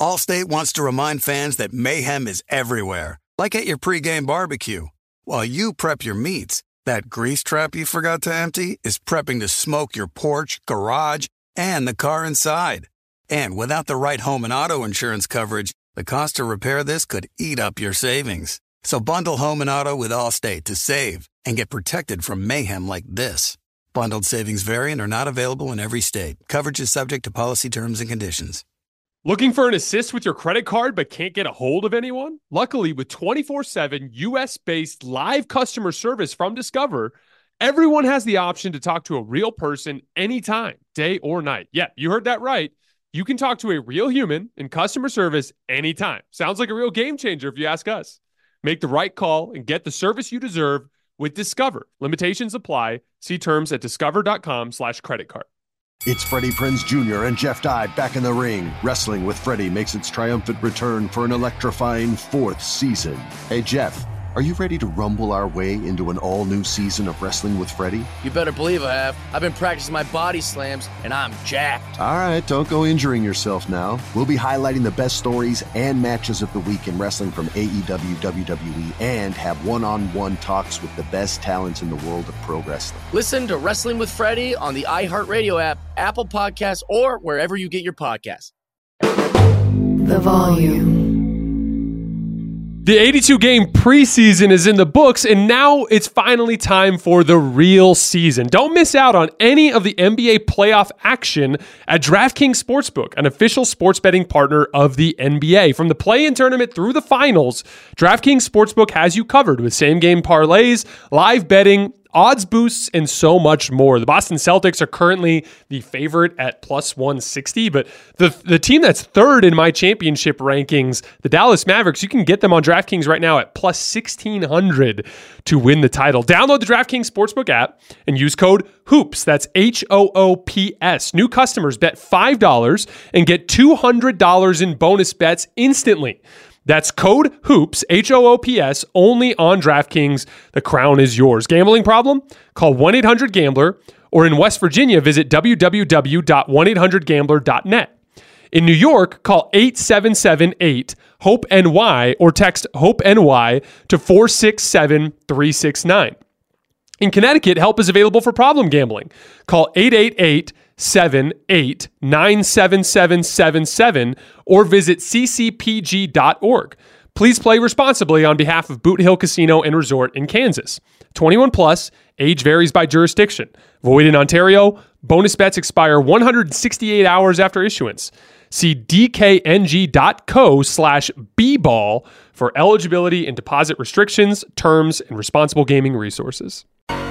Allstate wants to remind fans that mayhem is everywhere, like at your pregame barbecue. While you prep your meats, that grease trap you forgot to empty is prepping to smoke your porch, garage, and the car inside. And without the right home and auto insurance coverage, the cost to repair this could eat up your savings. So bundle home and auto with Allstate to save and get protected from mayhem like this. Bundled savings vary and are not available in every state. Coverage is subject to policy terms and conditions. Looking for an assist with your credit card but can't get a hold of anyone? Luckily, with 24/7 U.S.-based live customer service from Discover, everyone has the option to talk to a real person anytime, day or night. Yeah, you heard that right. You can talk to a real human in customer service anytime. Sounds like a real game changer if you ask us. Make the right call and get the service you deserve with Discover. Limitations apply. See terms at discover.com/creditcard. It's Freddie Prinze Jr. and Jeff Dye back in the ring. Wrestling with Freddie makes its triumphant return for an electrifying 4th season. Hey, Jeff, are you ready to rumble our way into an all-new season of Wrestling with Freddie? You better believe I have. I've been practicing my body slams, and I'm jacked. All right, don't go injuring yourself now. We'll be highlighting the best stories and matches of the week in wrestling from AEW, WWE, and have one-on-one talks with the best talents in the world of pro wrestling. Listen to Wrestling with Freddie on the iHeartRadio app, Apple Podcasts, or wherever you get your podcasts. The Volume. The 82-game preseason is in the books, and now it's finally time for the real season. Don't miss out on any of the NBA playoff action at DraftKings Sportsbook, an official sports betting partner of the NBA. From the play-in tournament through the finals, DraftKings Sportsbook has you covered with same-game parlays, live betting, odds boosts, and so much more. The Boston Celtics are currently the favorite at plus 160, but the team that's third in my championship rankings, the Dallas Mavericks, you can get them on DraftKings right now at plus 1,600 to win the title. Download the DraftKings Sportsbook app and use code HOOPS. That's HOOPS. New customers bet $5 and get $200 in bonus bets instantly. That's code HOOPS, HOOPS, only on DraftKings. The crown is yours. Gambling problem? Call 1-800-GAMBLER, or in West Virginia, visit www.1800gambler.net. In New York, call 877-8-HOPE-NY or text HOPE-NY to 467-369. In Connecticut, help is available for problem gambling. Call 888-78-97777 or visit ccpg.org. Please play responsibly on behalf of Boot Hill Casino and Resort in Kansas. 21 plus, age varies by jurisdiction. Void in Ontario. Bonus bets expire 168 hours after issuance. See dkng.co/bball for eligibility and deposit restrictions, terms, and responsible gaming resources.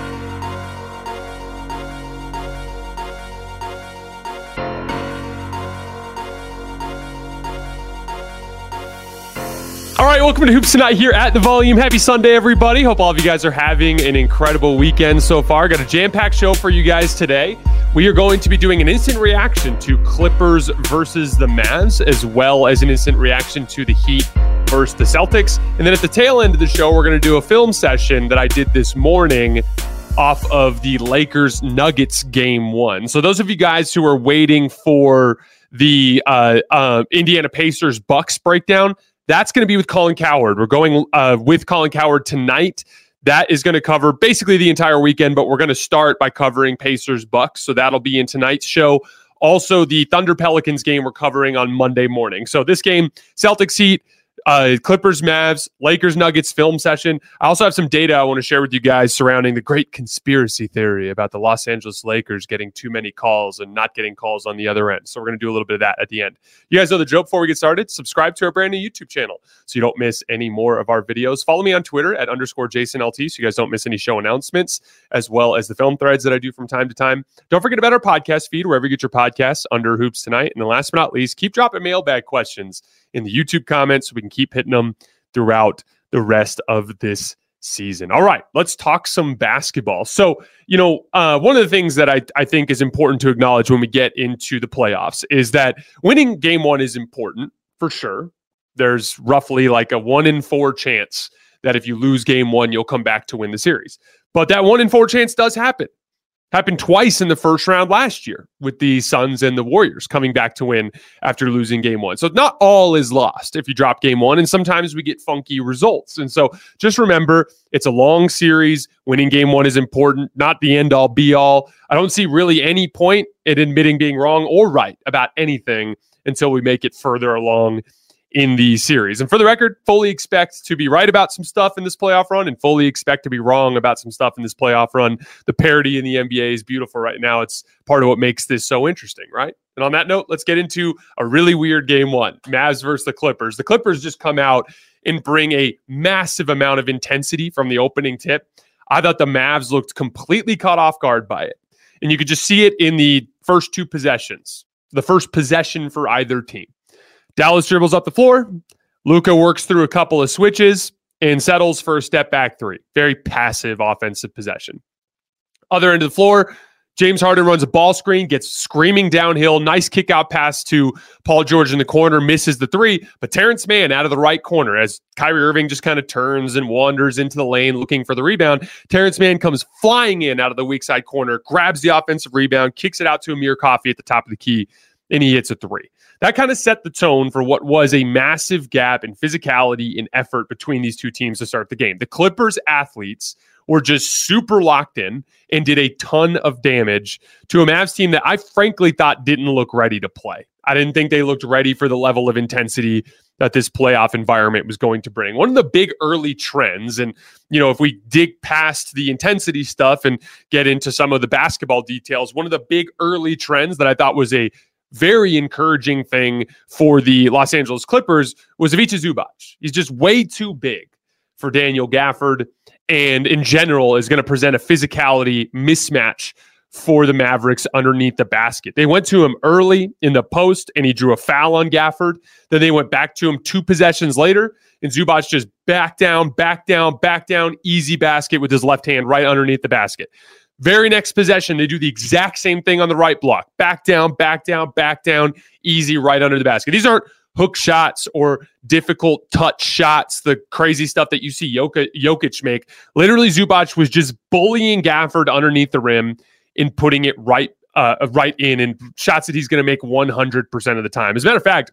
All right, welcome to Hoops Tonight here at The Volume. Happy Sunday, everybody. Hope all of you guys are having an incredible weekend so far. Got a jam-packed show for you guys today. We are going to be doing an instant reaction to Clippers versus the Mavs, as well as an instant reaction to the Heat versus the Celtics. And then at the tail end of the show, we're going to do a film session that I did this morning off of the Lakers-Nuggets game 1. So those of you guys who are waiting for the Indiana Pacers-Bucks breakdown, that's going to be with Colin Cowherd. We're going with Colin Cowherd tonight. That is going to cover basically the entire weekend, but we're going to start by covering Pacers-Bucks. So that'll be in tonight's show. Also, the Thunder-Pelicans game we're covering on Monday morning. So this game, Celtics Heat, Clippers, Mavs, Lakers, Nuggets film session. I also have some data I want to share with you guys surrounding the great conspiracy theory about the Los Angeles Lakers getting too many calls and not getting calls on the other end. So we're going to do a little bit of that at the end. You guys know the drill. Before we get started, subscribe to our brand new YouTube channel so you don't miss any more of our videos. Follow me on Twitter at _JasonLT so you guys don't miss any show announcements, as well as the film threads that I do from time to time. Don't forget about our podcast feed, wherever you get your podcasts, under Hoops Tonight. And then last but not least, keep dropping mailbag questions in the YouTube comments so we can keep hitting them throughout the rest of this season. All right, let's talk some basketball. So, one of the things that I think is important to acknowledge when we get into the playoffs is that winning game 1 is important for sure. There's roughly like a 1 in 4 chance that if you lose game 1, you'll come back to win the series. But that 1 in 4 chance does happen. Happened twice in the first round last year with the Suns and the Warriors coming back to win after losing game one. So not all is lost if you drop game one, and sometimes we get funky results. And so just remember, it's a long series. Winning game one is important, not the end all be all. I don't see really any point in admitting being wrong or right about anything until we make it further along in the series. And for the record, fully expect to be right about some stuff in this playoff run and fully expect to be wrong about some stuff in this playoff run. The parity in the NBA is beautiful right now. It's part of what makes this so interesting, right? And on that note, let's get into a really weird game one. Mavs versus the Clippers. The Clippers just come out and bring a massive amount of intensity from the opening tip. I thought the Mavs looked completely caught off guard by it. And you could just see it in the first two possessions, the first possession for either team. Dallas dribbles up the floor. Luka works through a couple of switches and settles for a step back three. Very passive offensive possession. Other end of the floor, James Harden runs a ball screen, gets screaming downhill. Nice kick out pass to Paul George in the corner, misses the three. But Terrence Mann out of the right corner as Kyrie Irving just kind of turns and wanders into the lane looking for the rebound. Terrence Mann comes flying in out of the weak side corner, grabs the offensive rebound, kicks it out to Amir Coffey at the top of the key, and he hits a three. That kind of set the tone for what was a massive gap in physicality and effort between these two teams to start the game. The Clippers athletes were just super locked in and did a ton of damage to a Mavs team that I frankly thought didn't look ready to play. I didn't think they looked ready for the level of intensity that this playoff environment was going to bring. One of the big early trends, and if we dig past the intensity stuff and get into some of the basketball details, one of the big early trends that I thought was a very encouraging thing for the Los Angeles Clippers was Ivica Zubac. He's just way too big for Daniel Gafford, and in general is going to present a physicality mismatch for the Mavericks underneath the basket. They went to him early in the post, and he drew a foul on Gafford. Then they went back to him 2 possessions later, and Zubac just back down, easy basket with his left hand right underneath the basket. Very next possession, they do the exact same thing on the right block. Back down, easy right under the basket. These aren't hook shots or difficult touch shots, the crazy stuff that you see Jokic make. Literally, Zubac was just bullying Gafford underneath the rim and putting it right in, and shots that he's going to make 100% of the time. As a matter of fact,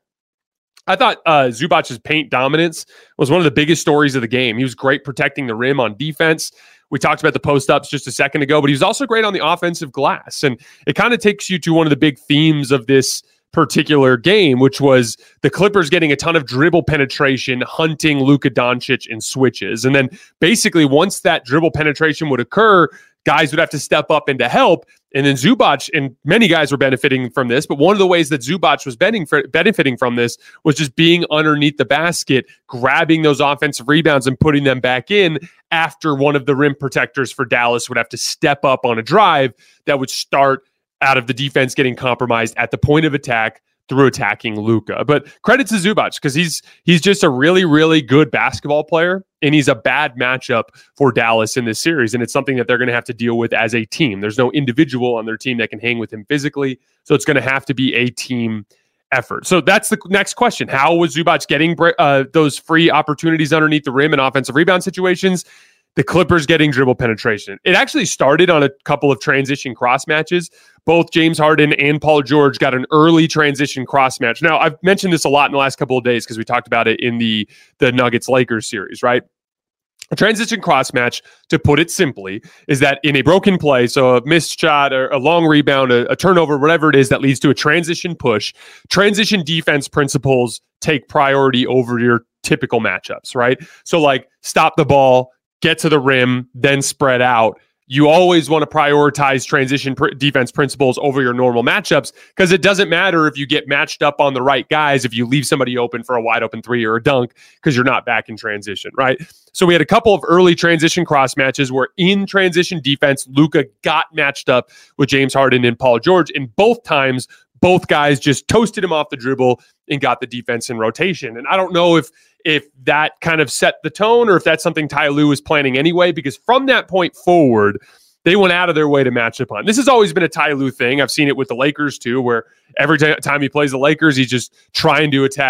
I thought Zubac's paint dominance was one of the biggest stories of the game. He was great protecting the rim on defense. We talked about the post-ups just a second ago, but he was also great on the offensive glass. And it kind of takes you to one of the big themes of this particular game, which was the Clippers getting a ton of dribble penetration, hunting Luka Doncic in switches. And then basically once that dribble penetration would occur, guys would have to step up and to help. And then Zubac, and many guys were benefiting from this, but one of the ways that Zubac was benefiting from this was just being underneath the basket, grabbing those offensive rebounds and putting them back in after one of the rim protectors for Dallas would have to step up on a drive that would start out of the defense getting compromised at the point of attack through attacking Luka. But credit to Zubac, because he's just a really, really good basketball player, and he's a bad matchup for Dallas in this series, and it's something that they're going to have to deal with as a team. There's no individual on their team that can hang with him physically, so it's going to have to be a team effort. So that's the next question. How was Zubac getting those free opportunities underneath the rim in offensive rebound situations? The Clippers getting dribble penetration. It actually started on a couple of transition cross matches. Both James Harden and Paul George got an early transition cross match. Now, I've mentioned this a lot in the last couple of days because we talked about it in the Nuggets-Lakers series, right? A transition cross match, to put it simply, is that in a broken play, so a missed shot or a long rebound, a turnover, whatever it is that leads to a transition push, transition defense principles take priority over your typical matchups, right? So like stop the ball, get to the rim, then spread out. You always want to prioritize transition defense principles over your normal matchups, because it doesn't matter if you get matched up on the right guys if you leave somebody open for a wide open three or a dunk because you're not back in transition, right? So we had a couple of early transition cross matches where in transition defense, Luka got matched up with James Harden and Paul George, and both times, both guys just toasted him off the dribble and got the defense in rotation. And I don't know if that kind of set the tone or if that's something Ty Lue was planning anyway, because from that point forward, they went out of their way to match up on. This has always been a Ty Lue thing. I've seen it with the Lakers too, where every time he plays the Lakers, he's just trying to attack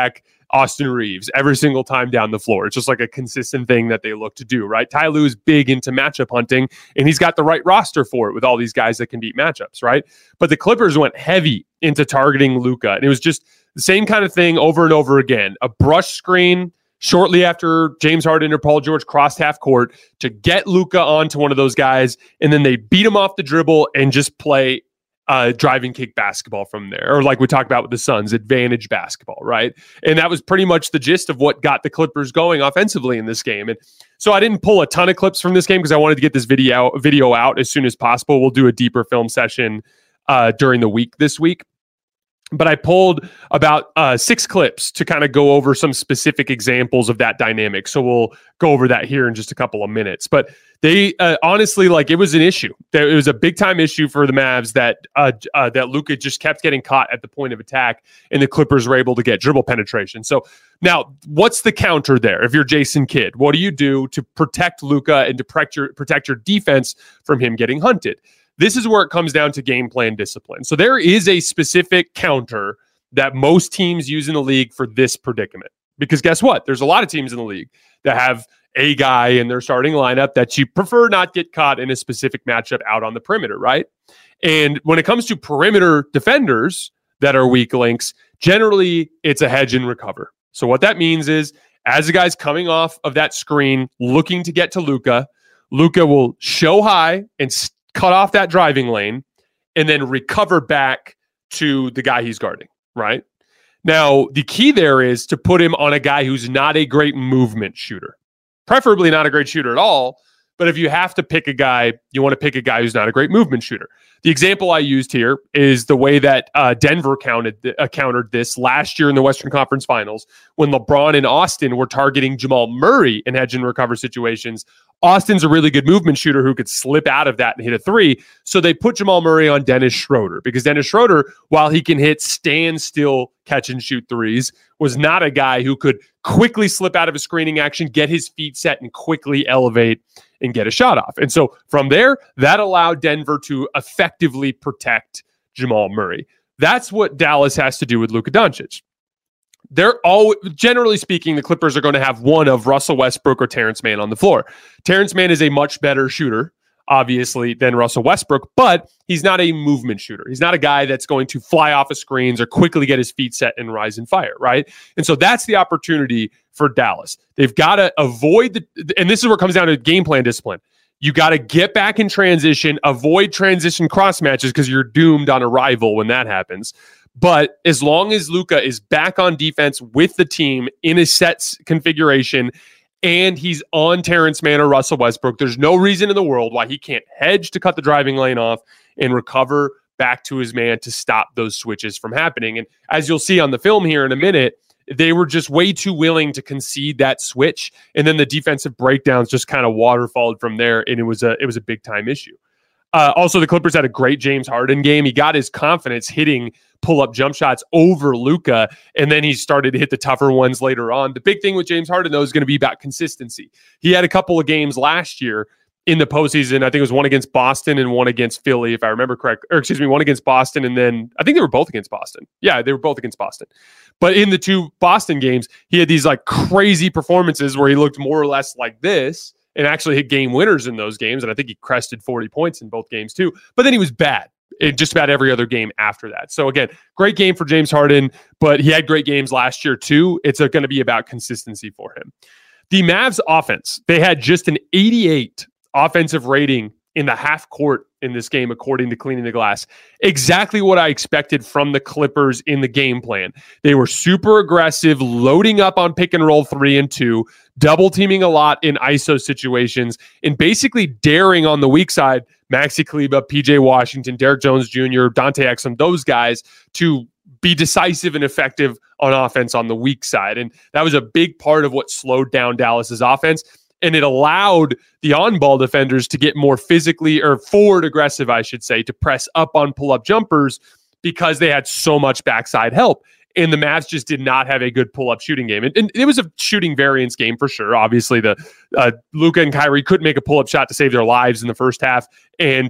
Austin Reeves every single time down the floor. It's just like a consistent thing that they look to do, right? Ty Lue is big into matchup hunting, and he's got the right roster for it with all these guys that can beat matchups, right? But the Clippers went heavy into targeting Luka, and it was just the same kind of thing over and over again. A brush screen shortly after James Harden or Paul George crossed half court to get Luka onto one of those guys, and then they beat him off the dribble and just play driving kick basketball from there. Or like we talked about with the Suns, advantage basketball, right? And that was pretty much the gist of what got the Clippers going offensively in this game. And so I didn't pull a ton of clips from this game because I wanted to get this video out as soon as possible. We'll do a deeper film session during the week this week. But I pulled about 6 clips to kind of go over some specific examples of that dynamic. So we'll go over that here in just a couple of minutes. But they honestly, like, it was an issue. It was a big time issue for the Mavs that Luka just kept getting caught at the point of attack, and the Clippers were able to get dribble penetration. So now, what's the counter there? If you're Jason Kidd, what do you do to protect Luka and to protect your defense from him getting hunted? This is where it comes down to game plan discipline. So there is a specific counter that most teams use in the league for this predicament. Because guess what? There's a lot of teams in the league that have a guy in their starting lineup that you prefer not get caught in a specific matchup out on the perimeter, right? And when it comes to perimeter defenders that are weak links, generally it's a hedge and recover. So what that means is as the guy's coming off of that screen looking to get to Luka, Luka will show high and cut off that driving lane, and then recover back to the guy he's guarding, right? Now, the key there is to put him on a guy who's not a great movement shooter. Preferably not a great shooter at all, but if you have to pick a guy, you want to pick a guy who's not a great movement shooter. The example I used here is the way that Denver countered this last year in the Western Conference Finals when LeBron and Austin were targeting Jamal Murray in hedge and recover situations. Austin's a really good movement shooter who could slip out of that and hit a three. So they put Jamal Murray on Dennis Schroeder because Dennis Schroeder, while he can hit standstill catch and shoot threes, was not a guy who could quickly slip out of a screening action, get his feet set, and quickly elevate and get a shot off. And so from there, that allowed Denver to effectively protect Jamal Murray. That's what Dallas has to do with Luka Doncic. They're all, generally speaking, the Clippers are going to have one of Russell Westbrook or Terrence Mann on the floor. Terrence Mann is a much better shooter, obviously, than Russell Westbrook, but he's not a movement shooter. He's not a guy that's going to fly off of screens or quickly get his feet set and rise and fire, right? And so that's the opportunity for Dallas. They've got to avoid and this is where it comes down to game plan discipline. You got to get back in transition, avoid transition cross matches because you're doomed on arrival when that happens. But as long as Luka is back on defense with the team in a set configuration and he's on Terrence Mann or Russell Westbrook, there's no reason in the world why he can't hedge to cut the driving lane off and recover back to his man to stop those switches from happening. And as you'll see on the film here in a minute, they were just way too willing to concede that switch. And then the defensive breakdowns just kind of waterfalled from there. And it was a big time issue. Also, the Clippers had a great James Harden game. He got his confidence hitting pull-up jump shots over Luka, and then he started to hit the tougher ones later on. The big thing with James Harden, though, is going to be about consistency. He had a couple of games last year in the postseason. I think it was one against Boston and one against Philly, if I remember correct. Or excuse me, one against Boston, and then I think they were both against Boston. Yeah, they were both against Boston. But in the 2 Boston games, he had these like crazy performances where he looked more or less like this, and actually hit game winners in those games. And I think he crested 40 points in both games too. But then he was bad in just about every other game after that. So again, great game for James Harden, but he had great games last year too. It's going to be about consistency for him. The Mavs offense, they had just an 88 offensive rating in the half court in this game, according to Cleaning the Glass. Exactly what I expected from the Clippers in the game plan. They were super aggressive, loading up on pick and roll 3 and 2, double teaming a lot in ISO situations, and basically daring on the weak side, Maxi Kleber, PJ Washington, Derek Jones Jr., Dante Exum, those guys to be decisive and effective on offense on the weak side. And that was a big part of what slowed down Dallas's offense. And it allowed the on-ball defenders to get more physically or forward aggressive, I should say, to press up on pull-up jumpers because they had so much backside help. And the Mavs just did not have a good pull-up shooting game. And it was a shooting variance game for sure. Obviously, the Luka and Kyrie couldn't make a pull-up shot to save their lives in the first half. And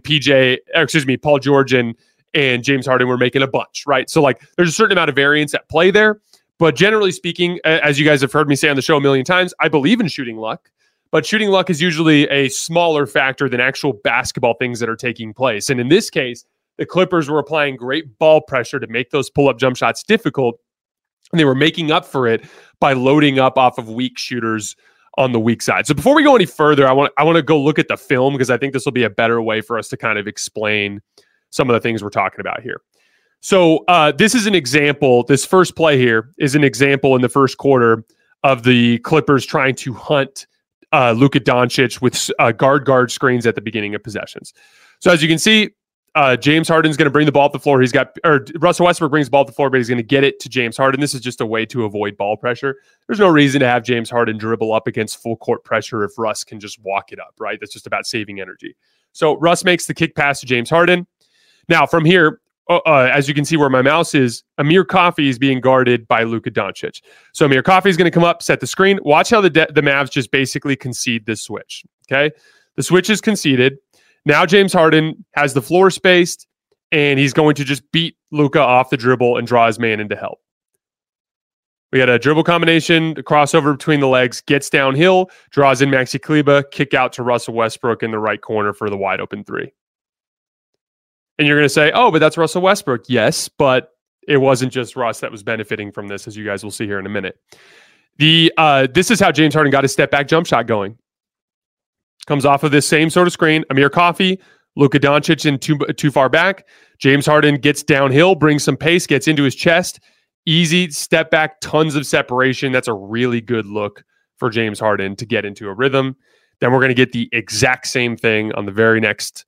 Paul George and James Harden were making a bunch, right? So like there's a certain amount of variance at play there. But generally speaking, as you guys have heard me say on the show a million times, I believe in shooting luck. But shooting luck is usually a smaller factor than actual basketball things that are taking place. And in this case, the Clippers were applying great ball pressure to make those pull-up jump shots difficult. And they were making up for it by loading up off of weak shooters on the weak side. So before we go any further, I want to go look at the film because I think this will be a better way for us to kind of explain some of the things we're talking about here. So this is an example. This first play here is an example in the first quarter of the Clippers trying to hunt Luka Doncic with guard screens at the beginning of possessions. So as you can see, James Harden's going to bring the ball up the floor. Russell Westbrook brings the ball up the floor, but he's going to get it to James Harden. This is just a way to avoid ball pressure. There's no reason to have James Harden dribble up against full court pressure if Russ can just walk it up, right? That's just about saving energy. So Russ makes the kick pass to James Harden. Now from here, as you can see where my mouse is, Amir Coffey is being guarded by Luka Doncic. So Amir Coffey is going to come up, set the screen. Watch how the Mavs just basically concede this switch, okay? The switch is conceded. Now James Harden has the floor spaced, and he's going to just beat Luka off the dribble and draw his man into help. We had a dribble combination, a crossover between the legs, gets downhill, draws in Maxi Kleber, kick out to Russell Westbrook in the right corner for the wide open three. And you're going to say, oh, but that's Russell Westbrook. Yes, but it wasn't just Russ that was benefiting from this, as you guys will see here in a minute. This is how James Harden got his step-back jump shot going. Comes off of this same sort of screen. Amir Coffey, Luka Doncic in too far back. James Harden gets downhill, brings some pace, gets into his chest. Easy step back, tons of separation. That's a really good look for James Harden to get into a rhythm. Then we're going to get the exact same thing on the very next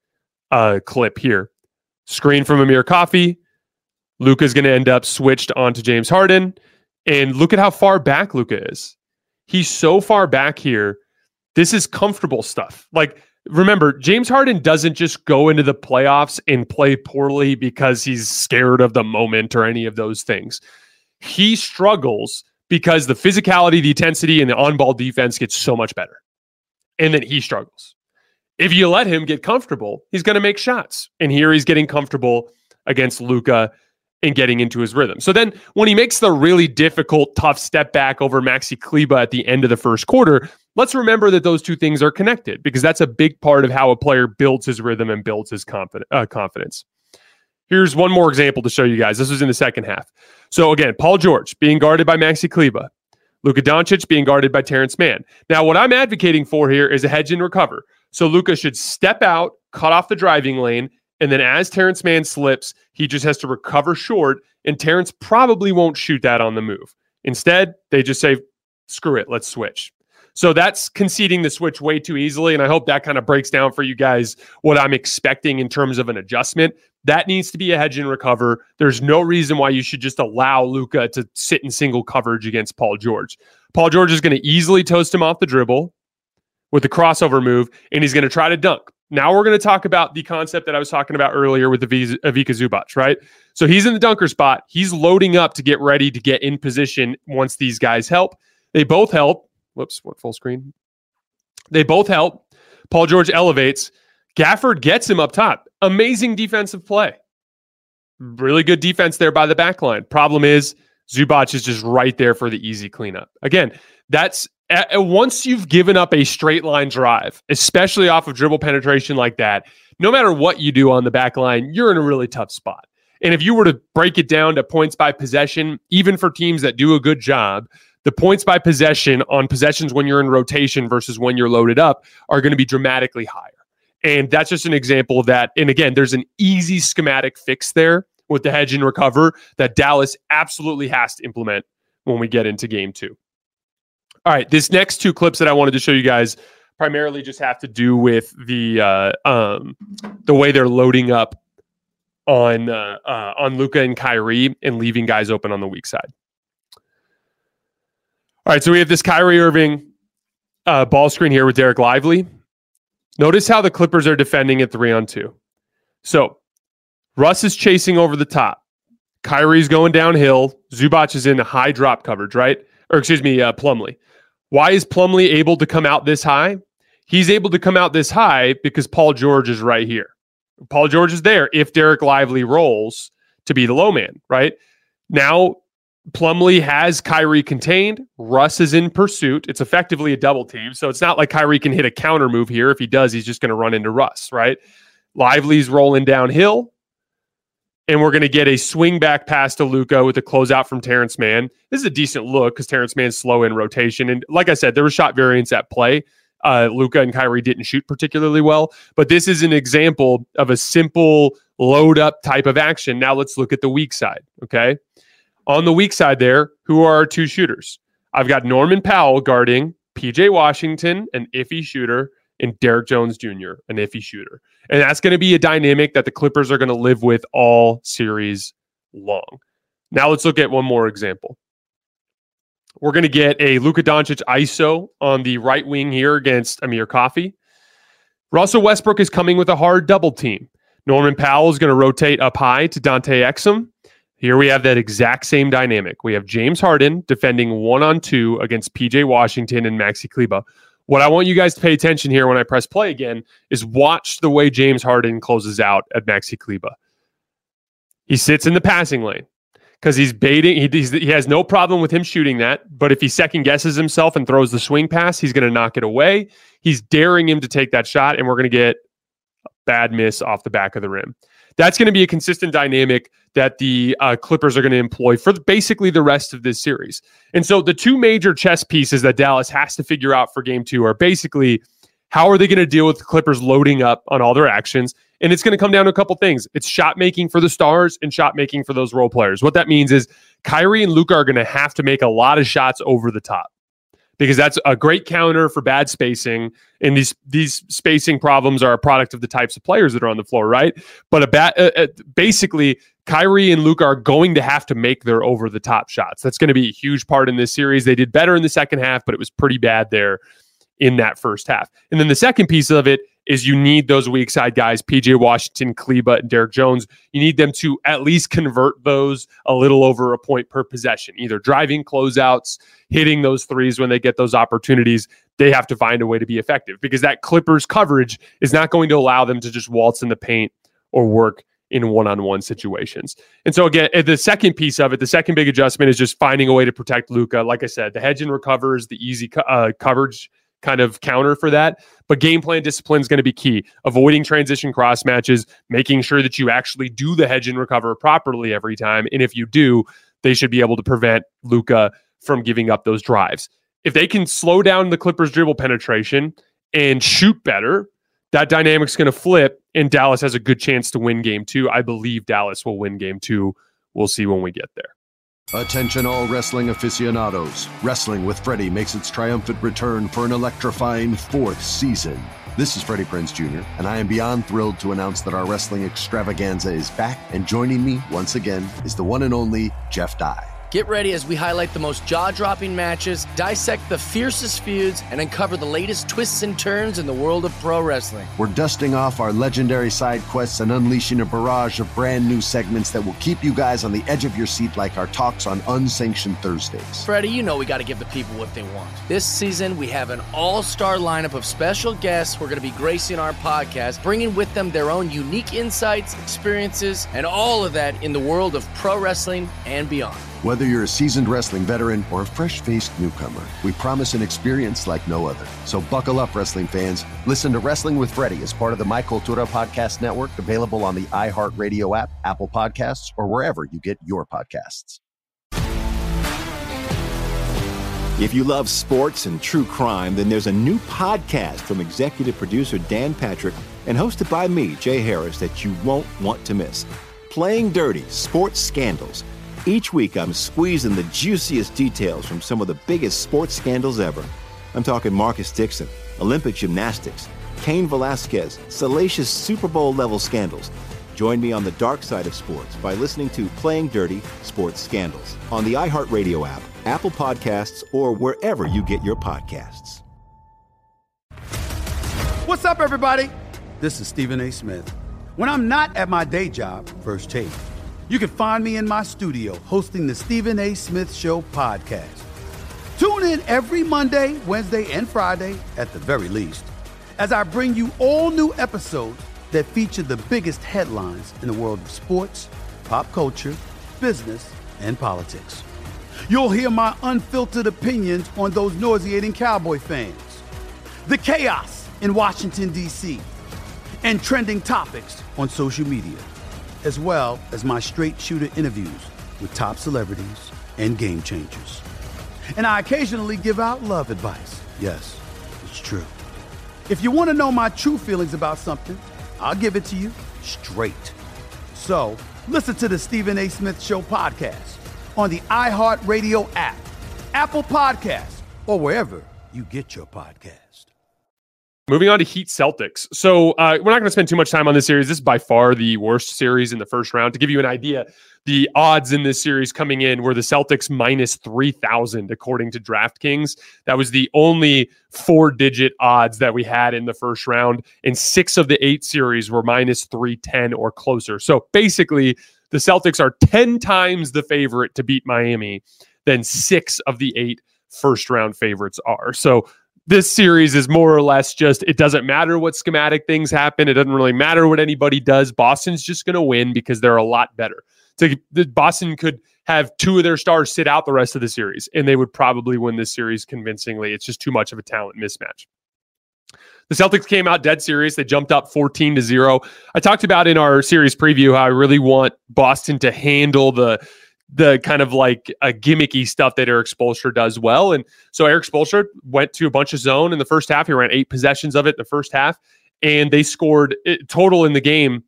clip here. Screen from Amir Coffey. Luka's going to end up switched onto James Harden. And look at how far back Luka is. He's so far back here. This is comfortable stuff. Like, remember, James Harden doesn't just go into the playoffs and play poorly because he's scared of the moment or any of those things. He struggles because the physicality, the intensity, and the on-ball defense gets so much better. And then he struggles. If you let him get comfortable, he's going to make shots. And here he's getting comfortable against Luka and getting into his rhythm. So then when he makes the really difficult, tough step back over Maxi Kleber at the end of the first quarter, let's remember that those two things are connected because that's a big part of how a player builds his rhythm and builds his confidence. Here's one more example to show you guys. This was in the second half. So again, Paul George being guarded by Maxi Kleber. Luka Doncic being guarded by Terrence Mann. Now, what I'm advocating for here is a hedge and recover. So Luka should step out, cut off the driving lane, and then as Terrence Mann slips, he just has to recover short, and Terrence probably won't shoot that on the move. Instead, they just say, screw it, let's switch. So that's conceding the switch way too easily, and I hope that kind of breaks down for you guys what I'm expecting in terms of an adjustment. That needs to be a hedge and recover. There's no reason why you should just allow Luka to sit in single coverage against Paul George. Paul George is going to easily toast him off the dribble with the crossover move, and he's going to try to dunk. Now we're going to talk about the concept that I was talking about earlier with the Ivica Zubac, right? So he's in the dunker spot. He's loading up to get ready to get in position once these guys help. They both help. Whoops, what full screen? They both help. Paul George elevates. Gafford gets him up top. Amazing defensive play. Really good defense there by the back line. Problem is, Zubac is just right there for the easy cleanup. Again, that's once you've given up a straight line drive, especially off of dribble penetration like that, no matter what you do on the back line, you're in a really tough spot. And if you were to break it down to points by possession, even for teams that do a good job, the points by possession on possessions when you're in rotation versus when you're loaded up are going to be dramatically higher. And that's just an example of that. And again, there's an easy schematic fix there with the hedge and recover that Dallas absolutely has to implement when we get into game 2. All right, this next 2 clips that I wanted to show you guys primarily just have to do with the way they're loading up on Luka and Kyrie and leaving guys open on the weak side. All right, so we have this Kyrie Irving ball screen here with Derek Lively. Notice how the Clippers are defending at 3-on-2. So Russ is chasing over the top. Kyrie's going downhill. Zubac is in high drop coverage, right? Or excuse me, Plumlee. Why is Plumlee able to come out this high? He's able to come out this high because Paul George is right here. Paul George is there if Derek Lively rolls to be the low man, right? Now, Plumlee has Kyrie contained. Russ is in pursuit. It's effectively a double team. So it's not like Kyrie can hit a counter move here. If he does, he's just going to run into Russ, right? Lively's rolling downhill. And we're going to get a swing back pass to Luka with a closeout from Terrence Mann. This is a decent look because Terrence Mann's slow in rotation. And like I said, there was shot variance at play. Luka and Kyrie didn't shoot particularly well. But this is an example of a simple load up type of action. Now let's look at the weak side, okay? On the weak side there, who are our two shooters? I've got Norman Powell guarding PJ Washington, an iffy shooter, and Derek Jones Jr., an iffy shooter. And that's going to be a dynamic that the Clippers are going to live with all series long. Now let's look at one more example. We're going to get a Luka Doncic ISO on the right wing here against Amir Coffey. Russell Westbrook is coming with a hard double team. Norman Powell is going to rotate up high to Dante Exum. Here we have that exact same dynamic. We have James Harden defending 1-on-2 against PJ Washington and Maxi Kleber. What I want you guys to pay attention here when I press play again is watch the way James Harden closes out at Maxi Kleber. He sits in the passing lane because he's baiting. He has no problem with him shooting that, but if he second guesses himself and throws the swing pass, he's going to knock it away. He's daring him to take that shot, and we're going to get a bad miss off the back of the rim. That's going to be a consistent dynamic that the Clippers are going to employ for basically the rest of this series. And so the two major chess pieces that Dallas has to figure out for game 2 are basically how are they going to deal with the Clippers loading up on all their actions? And it's going to come down to a couple things. It's shot making for the stars and shot making for those role players. What that means is Kyrie and Luka are going to have to make a lot of shots over the top, because that's a great counter for bad spacing. And these spacing problems are a product of the types of players that are on the floor, right? But basically, Kyrie and Luka are going to have to make their over-the-top shots. That's going to be a huge part in this series. They did better in the second half, but it was pretty bad there in that first half. And then the second piece of it is you need those weak side guys, PJ Washington, Kleber, and Derek Jones. You need them to at least convert those a little over a point per possession, either driving closeouts, hitting those threes when they get those opportunities. They have to find a way to be effective, because that Clippers coverage is not going to allow them to just waltz in the paint or work in one-on-one situations. And so again, the second piece of it, the second big adjustment is just finding a way to protect Luka. Like I said, the hedge and recover is the easy coverage kind of counter for that. But game plan discipline is going to be key. Avoiding transition cross matches, making sure that you actually do the hedge and recover properly every time. And if you do, they should be able to prevent Luka from giving up those drives. If they can slow down the Clippers' dribble penetration and shoot better, that dynamic's going to flip, and Dallas has a good chance to win game 2. I believe Dallas will win game 2. We'll see when we get there. Attention all wrestling aficionados. Wrestling with Freddie makes its triumphant return for an electrifying 4th season. This is Freddie Prinze Jr., and I am beyond thrilled to announce that our wrestling extravaganza is back, and joining me once again is the one and only Jeff Dye. Get ready as we highlight the most jaw-dropping matches, dissect the fiercest feuds, and uncover the latest twists and turns in the world of pro wrestling. We're dusting off our legendary side quests and unleashing a barrage of brand new segments that will keep you guys on the edge of your seat, like our talks on Unsanctioned Thursdays. Freddie, you know we got to give the people what they want. This season, we have an all-star lineup of special guests who are going to be gracing our podcast, bringing with them their own unique insights, experiences, and all of that in the world of pro wrestling and beyond. Whether you're a seasoned wrestling veteran or a fresh-faced newcomer, we promise an experience like no other. So buckle up, wrestling fans. Listen to Wrestling with Freddie as part of the My Cultura Podcast Network, available on the iHeartRadio app, Apple Podcasts, or wherever you get your podcasts. If you love sports and true crime, then there's a new podcast from executive producer Dan Patrick and hosted by me, Jay Harris, that you won't want to miss. Playing Dirty: Sports Scandals. Each week, I'm squeezing the juiciest details from some of the biggest sports scandals ever. I'm talking Marcus Dixon, Olympic gymnastics, Cain Velasquez, salacious Super Bowl-level scandals. Join me on the dark side of sports by listening to Playing Dirty: Sports Scandals on the iHeartRadio app, Apple Podcasts, or wherever you get your podcasts. What's up, everybody? This is Stephen A. Smith. When I'm not at my day job, First Take, you can find me in my studio hosting the Stephen A. Smith Show podcast. Tune in every Monday, Wednesday, and Friday, at the very least, as I bring you all new episodes that feature the biggest headlines in the world of sports, pop culture, business, and politics. You'll hear my unfiltered opinions on those nauseating Cowboy fans, the chaos in Washington, D.C., and trending topics on social media, as well as my straight shooter interviews with top celebrities and game changers. And I occasionally give out love advice. Yes, it's true. If you want to know my true feelings about something, I'll give it to you straight. So listen to the Stephen A. Smith Show podcast on the iHeartRadio app, Apple Podcasts, or wherever you get your podcast. Moving on to Heat Celtics. So we're not going to spend too much time on this series. This is by far the worst series in the first round. To give you an idea, the odds in this series coming in were the Celtics minus 3,000, according to DraftKings. That was the only 4-digit odds that we had in the first round. And 6 of the 8 series were minus 310 or closer. So basically, the Celtics are 10 times the favorite to beat Miami than 6 of the 8 first-round favorites are. So this series is more or less just, it doesn't matter what schematic things happen. It doesn't really matter what anybody does. Boston's just going to win because they're a lot better. So Boston could have 2 of their stars sit out the rest of the series, and they would probably win this series convincingly. It's just too much of a talent mismatch. The Celtics came out dead serious. They jumped up 14-0. I talked about in our series preview how I really want Boston to handle the kind of like a gimmicky stuff that Erik Spoelstra does well. And so Erik Spoelstra went to a bunch of zone in the first half. He ran 8 possessions of it in the first half, and they scored total in the game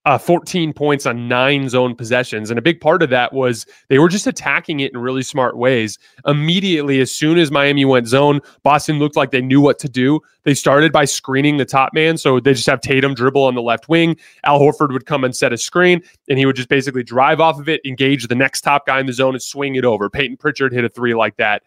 14 points on 9 zone possessions. And a big part of that was they were just attacking it in really smart ways. Immediately, as soon as Miami went zone, Boston looked like they knew what to do. They started by screening the top man. So they just have Tatum dribble on the left wing. Al Horford would come and set a screen, and he would just basically drive off of it, engage the next top guy in the zone, and swing it over. Peyton Pritchard hit a 3 like that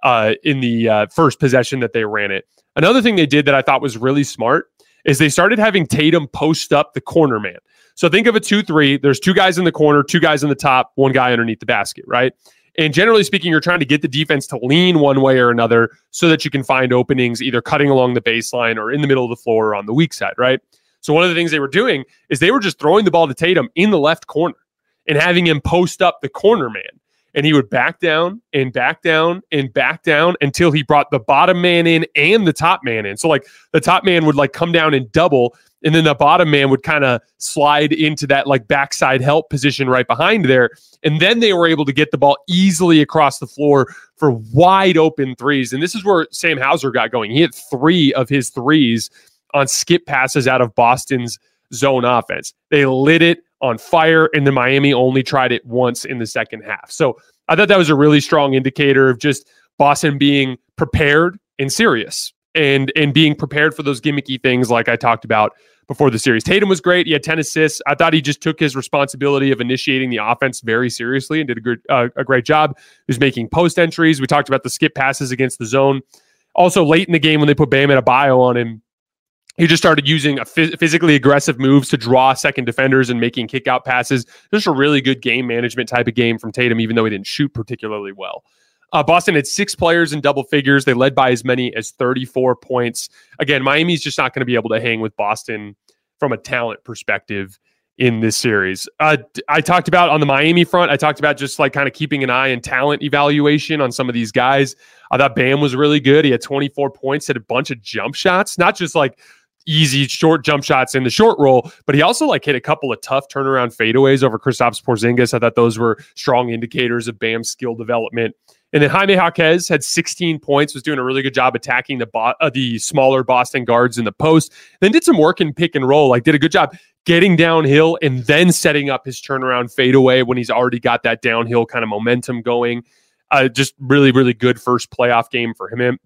in the first possession that they ran it. Another thing they did that I thought was really smart is they started having Tatum post up the corner man. So think of a 2-3. There's 2 guys in the corner, 2 guys in the top, 1 guy underneath the basket, right? And generally speaking, you're trying to get the defense to lean one way or another so that you can find openings either cutting along the baseline or in the middle of the floor or on the weak side, right? So one of the things they were doing is they were just throwing the ball to Tatum in the left corner and having him post up the corner man. And he would back down and back down and back down until he brought the bottom man in and the top man in. So like the top man would like come down and double, and then the bottom man would kind of slide into that like backside help position right behind there. And then they were able to get the ball easily across the floor for wide open threes. And this is where Sam Hauser got going. He hit 3 of his threes on skip passes out of Boston's zone offense. They lit it on fire, and then Miami only tried it once in the second half. So I thought that was a really strong indicator of just Boston being prepared and serious and being prepared for those gimmicky things like I talked about before the series. Tatum was great. He had 10 assists. I thought he just took his responsibility of initiating the offense very seriously and did a great job. He was making post entries. We talked about the skip passes against the zone. Also, late in the game when they put Bam Adebayo on him, he just started using physically aggressive moves to draw second defenders and making kick-out passes. Just a really good game management type of game from Tatum, even though he didn't shoot particularly well. Boston had 6 players in double figures. They led by as many as 34 points. Again, Miami's just not going to be able to hang with Boston from a talent perspective in this series. I talked about on the Miami front, I talked about just like kind of keeping an eye on talent evaluation on some of these guys. I thought Bam was really good. He had 24 points, hit a bunch of jump shots, not just like easy short jump shots in the short roll, but he also like hit a couple of tough turnaround fadeaways over Kristaps Porzingis. I thought those were strong indicators of Bam's skill development. And then Jaime Jaquez had 16 points, was doing a really good job attacking the smaller Boston guards in the post, then did some work in pick and roll, like did a good job getting downhill and then setting up his turnaround fadeaway when he's already got that downhill kind of momentum going. Just really, really good first playoff game for him.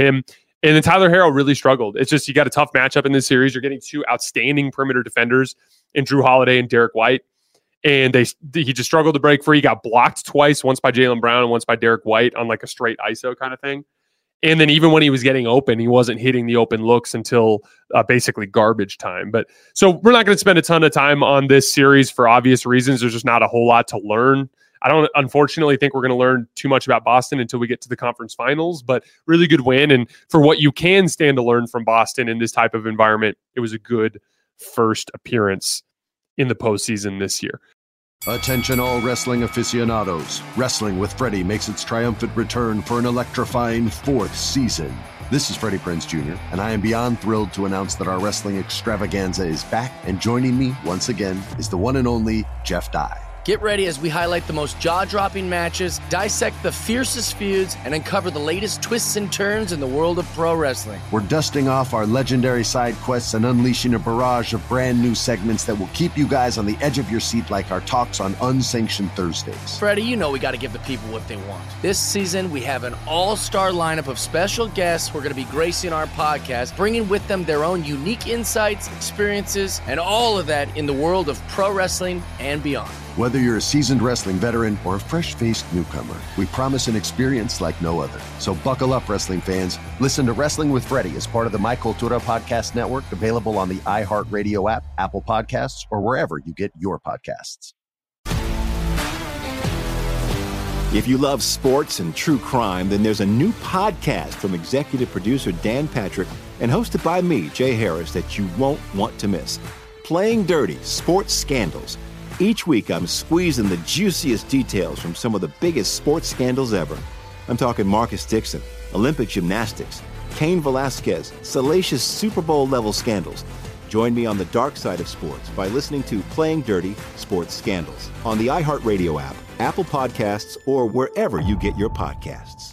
And then Tyler Herro really struggled. It's just you got a tough matchup in this series. You're getting 2 outstanding perimeter defenders in Drew Holiday and Derek White. And he just struggled to break free. He got blocked twice, once by Jaylen Brown and once by Derek White on like a straight ISO kind of thing. And then even when he was getting open, he wasn't hitting the open looks until basically garbage time. But so we're not going to spend a ton of time on this series for obvious reasons. There's just not a whole lot to learn. I don't unfortunately think we're going to learn too much about Boston until we get to the conference finals, but really good win. And for what you can stand to learn from Boston in this type of environment, it was a good first appearance in the postseason this year. Attention all wrestling aficionados. Wrestling with Freddie makes its triumphant return for an electrifying 4th season. This is Freddie Prinze Jr., and I am beyond thrilled to announce that our wrestling extravaganza is back, and joining me once again is the one and only Jeff Dye. Get ready as we highlight the most jaw-dropping matches, dissect the fiercest feuds, and uncover the latest twists and turns in the world of pro wrestling. We're dusting off our legendary side quests and unleashing a barrage of brand new segments that will keep you guys on the edge of your seat like our talks on Unsanctioned Thursdays. Freddie, you know we got to give the people what they want. This season, we have an all-star lineup of special guests who are going to be gracing our podcast, bringing with them their own unique insights, experiences, and all of that in the world of pro wrestling and beyond. Whether you're a seasoned wrestling veteran or a fresh-faced newcomer, we promise an experience like no other. So buckle up, wrestling fans. Listen to Wrestling with Freddie as part of the My Cultura Podcast Network, available on the iHeartRadio app, Apple Podcasts, or wherever you get your podcasts. If you love sports and true crime, then there's a new podcast from executive producer Dan Patrick and hosted by me, Jay Harris, that you won't want to miss. Playing Dirty: Sports Scandals. Each week, I'm squeezing the juiciest details from some of the biggest sports scandals ever. I'm talking Marcus Dixon, Olympic gymnastics, Cain Velasquez, salacious Super Bowl-level scandals. Join me on the dark side of sports by listening to Playing Dirty: Sports Scandals on the iHeartRadio app, Apple Podcasts, or wherever you get your podcasts.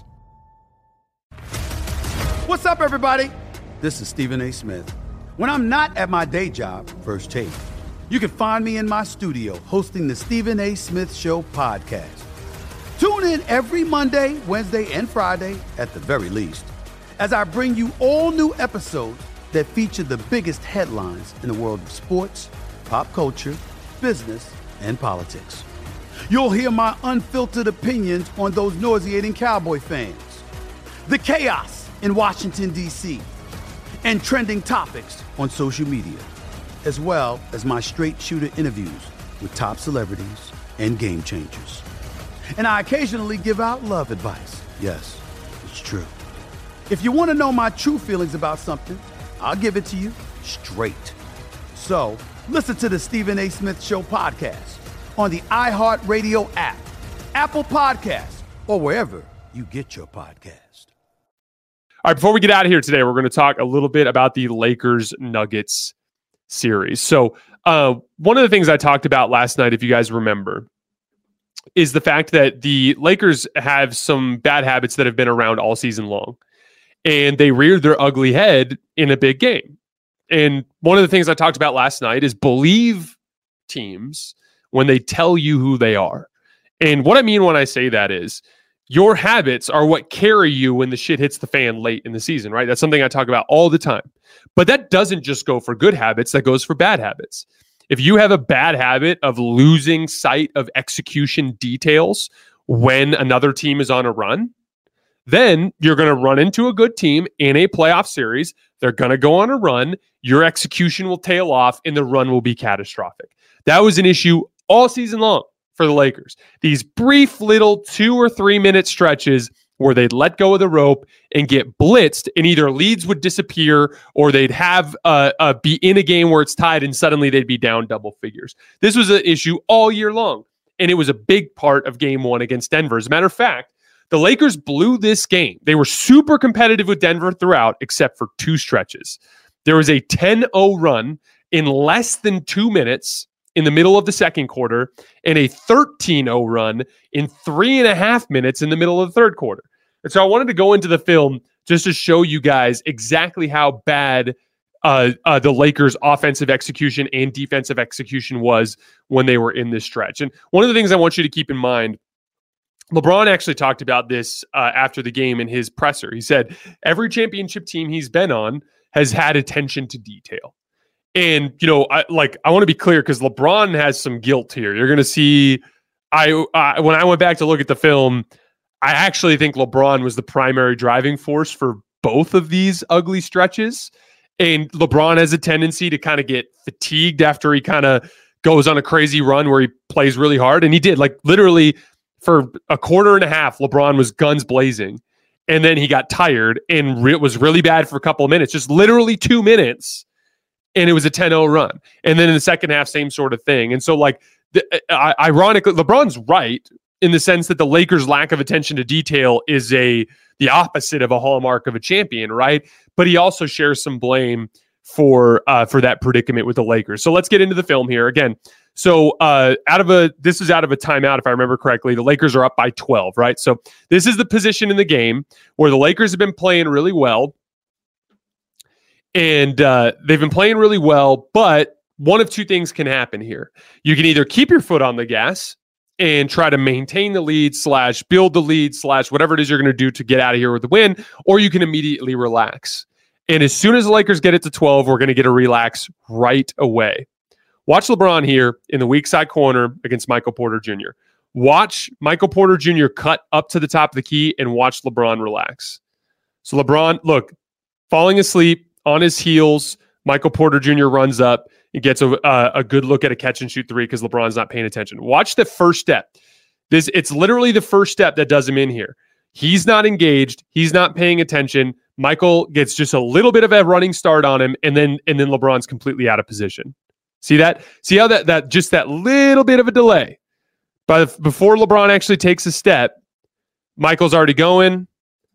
What's up, everybody? This is Stephen A. Smith. When I'm not at my day job, First Take, you can find me in my studio hosting the Stephen A. Smith Show podcast. Tune in every Monday, Wednesday, and Friday, at the very least, as I bring you all new episodes that feature the biggest headlines in the world of sports, pop culture, business, and politics. You'll hear my unfiltered opinions on those nauseating Cowboy fans, the chaos in Washington, D.C., and trending topics on social media, as well as my straight shooter interviews with top celebrities and game changers. And I occasionally give out love advice. Yes, it's true. If you want to know my true feelings about something, I'll give it to you straight. So listen to the Stephen A. Smith Show podcast on the iHeartRadio app, Apple Podcasts, or wherever you get your podcast. All right, before we get out of here today, we're going to talk a little bit about the Lakers-Nuggets series. So one of the things I talked about last night, if you guys remember, is the fact that the Lakers have some bad habits that have been around all season long, and they reared their ugly head in a big game. And one of the things I talked about last night is believe teams when they tell you who they are. And what I mean when I say that is your habits are what carry you when the shit hits the fan late in the season, right? That's something I talk about all the time. But that doesn't just go for good habits, that goes for bad habits. If you have a bad habit of losing sight of execution details when another team is on a run, then you're going to run into a good team in a playoff series. They're going to go on a run. Your execution will tail off and the run will be catastrophic. That was an issue all season long for the Lakers. These brief little 2 or 3 minute stretches where they'd let go of the rope and get blitzed, and either leads would disappear or they'd have be in a game where it's tied and suddenly they'd be down double figures. This was an issue all year long, and it was a big part of game 1 against Denver. As a matter of fact, the Lakers blew this game. They were super competitive with Denver throughout, except for 2 stretches. There was a 10-0 run in less than 2 minutes in the middle of the second quarter, and a 13-0 run in 3.5 minutes in the middle of the third quarter. And so I wanted to go into the film just to show you guys exactly how bad the Lakers' offensive execution and defensive execution was when they were in this stretch. And one of the things I want you to keep in mind, LeBron actually talked about this after the game in his presser. He said, every championship team he's been on has had attention to detail. And, you know, I want to be clear because LeBron has some guilt here. You're going to see, when I went back to look at the film, I actually think LeBron was the primary driving force for both of these ugly stretches. And LeBron has a tendency to kind of get fatigued after he kind of goes on a crazy run where he plays really hard. And he did, like, literally for a quarter and a half, LeBron was guns blazing. And then he got tired and it was really bad for a couple of minutes, just literally 2 minutes. And it was a 10-0 run. And then in the second half, same sort of thing. And so, like, ironically, LeBron's right in the sense that the Lakers' lack of attention to detail is the opposite of a hallmark of a champion, right? But he also shares some blame for that predicament with the Lakers. So let's get into the film here again. So this is out of a timeout, if I remember correctly. The Lakers are up by 12, right? So this is the position in the game where the Lakers have been playing really well. And they've been playing really well, but one of two things can happen here. You can either keep your foot on the gas and try to maintain the lead / build the lead / whatever it is you're going to do to get out of here with the win, or you can immediately relax. And as soon as the Lakers get it to 12, we're going to get a relax right away. Watch LeBron here in the weak side corner against Michael Porter Jr. Watch Michael Porter Jr. cut up to the top of the key and watch LeBron relax. So LeBron, look, falling asleep on his heels, Michael Porter Jr. runs up and gets a good look at a catch and shoot three because LeBron's not paying attention. Watch the first step. It's literally the first step that does him in here. He's not engaged. He's not paying attention. Michael gets just a little bit of a running start on him, and then LeBron's completely out of position. See that? See how that just that little bit of a delay. Before LeBron actually takes a step, Michael's already going.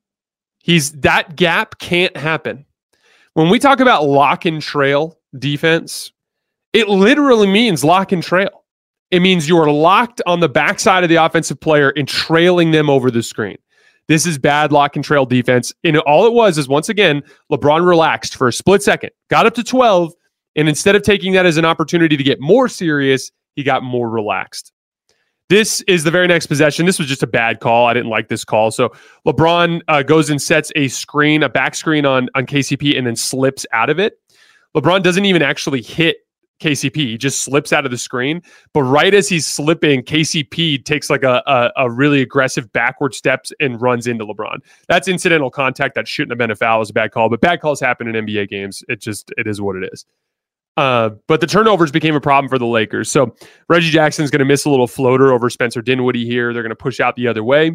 That gap can't happen. When we talk about lock and trail defense, it literally means lock and trail. It means you are locked on the backside of the offensive player and trailing them over the screen. This is bad lock and trail defense. And all it was is, once again, LeBron relaxed for a split second, got up to 12, and instead of taking that as an opportunity to get more serious, he got more relaxed. This is the very next possession. This was just a bad call. I didn't like this call. So LeBron goes and sets a back screen on KCP and then slips out of it. LeBron doesn't even actually hit KCP. He just slips out of the screen. But right as he's slipping, KCP takes like a really aggressive backward steps and runs into LeBron. That's incidental contact. That shouldn't have been a foul. It was a bad call. But bad calls happen in NBA games. It is what it is. But the turnovers became a problem for the Lakers. So Reggie Jackson's going to miss a little floater over Spencer Dinwiddie here. They're going to push out the other way.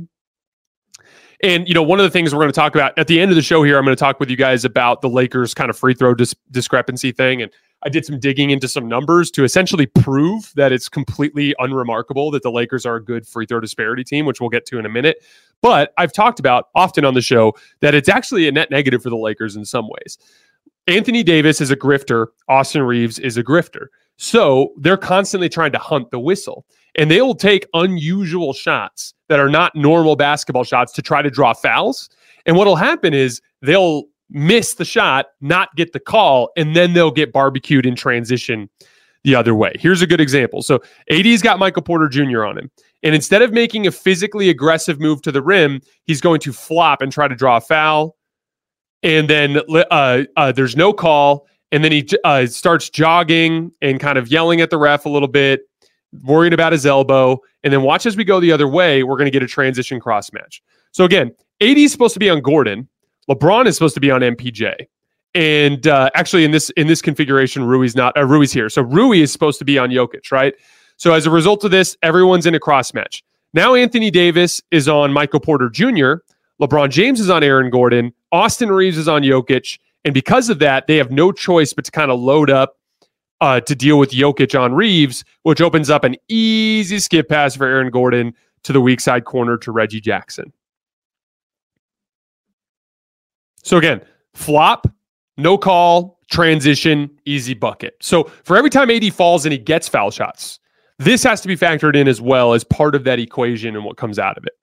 And, one of the things we're going to talk about at the end of the show here, I'm going to talk with you guys about the Lakers kind of free throw discrepancy thing. And I did some digging into some numbers to essentially prove that it's completely unremarkable that the Lakers are a good free throw disparity team, which we'll get to in a minute. But I've talked about often on the show that it's actually a net negative for the Lakers in some ways. Anthony Davis is a grifter. Austin Reeves is a grifter. So they're constantly trying to hunt the whistle. And they will take unusual shots that are not normal basketball shots to try to draw fouls. And what will happen is they'll miss the shot, not get the call, and then they'll get barbecued in transition the other way. Here's a good example. So AD's got Michael Porter Jr. on him. And instead of making a physically aggressive move to the rim, he's going to flop and try to draw a foul. And then there's no call. And then he starts jogging and kind of yelling at the ref a little bit, worried about his elbow. And then watch as we go the other way, we're going to get a transition cross match. So again, AD is supposed to be on Gordon. LeBron is supposed to be on MPJ. And actually in this configuration, Rui's here. So Rui is supposed to be on Jokic, right? So as a result of this, everyone's in a cross match. Now Anthony Davis is on Michael Porter Jr., LeBron James is on Aaron Gordon, Austin Reeves is on Jokic, and because of that, they have no choice but to kind of load up to deal with Jokic on Reeves, which opens up an easy skip pass for Aaron Gordon to the weak side corner to Reggie Jackson. So again, flop, no call, transition, easy bucket. So for every time AD falls and he gets foul shots, this has to be factored in as well as part of that equation and what comes out of it.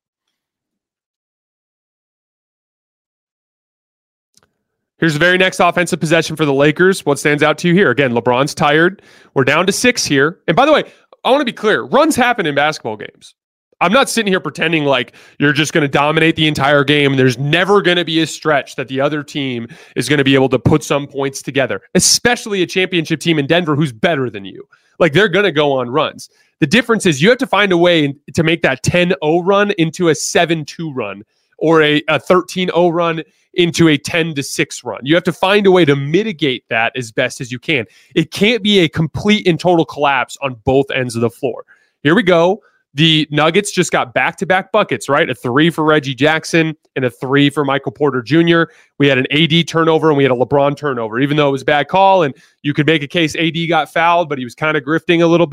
Here's the very next offensive possession for the Lakers. What stands out to you here? Again, LeBron's tired. We're down to 6 here. And by the way, I want to be clear. Runs happen in basketball games. I'm not sitting here pretending like you're just going to dominate the entire game. There's never going to be a stretch that the other team is going to be able to put some points together, especially a championship team in Denver who's better than you. Like, they're going to go on runs. The difference is you have to find a way to make that 10-0 run into a 7-2 run or a 13-0 run into a 10-6 run. You have to find a way to mitigate that as best as you can. It can't be a complete and total collapse on both ends of the floor. Here we go. The Nuggets just got back-to-back buckets, right? A 3 for Reggie Jackson and a 3 for Michael Porter Jr. We had an AD turnover and we had a LeBron turnover, even though it was a bad call. And you could make a case AD got fouled, but he was kind of grifting a little bit.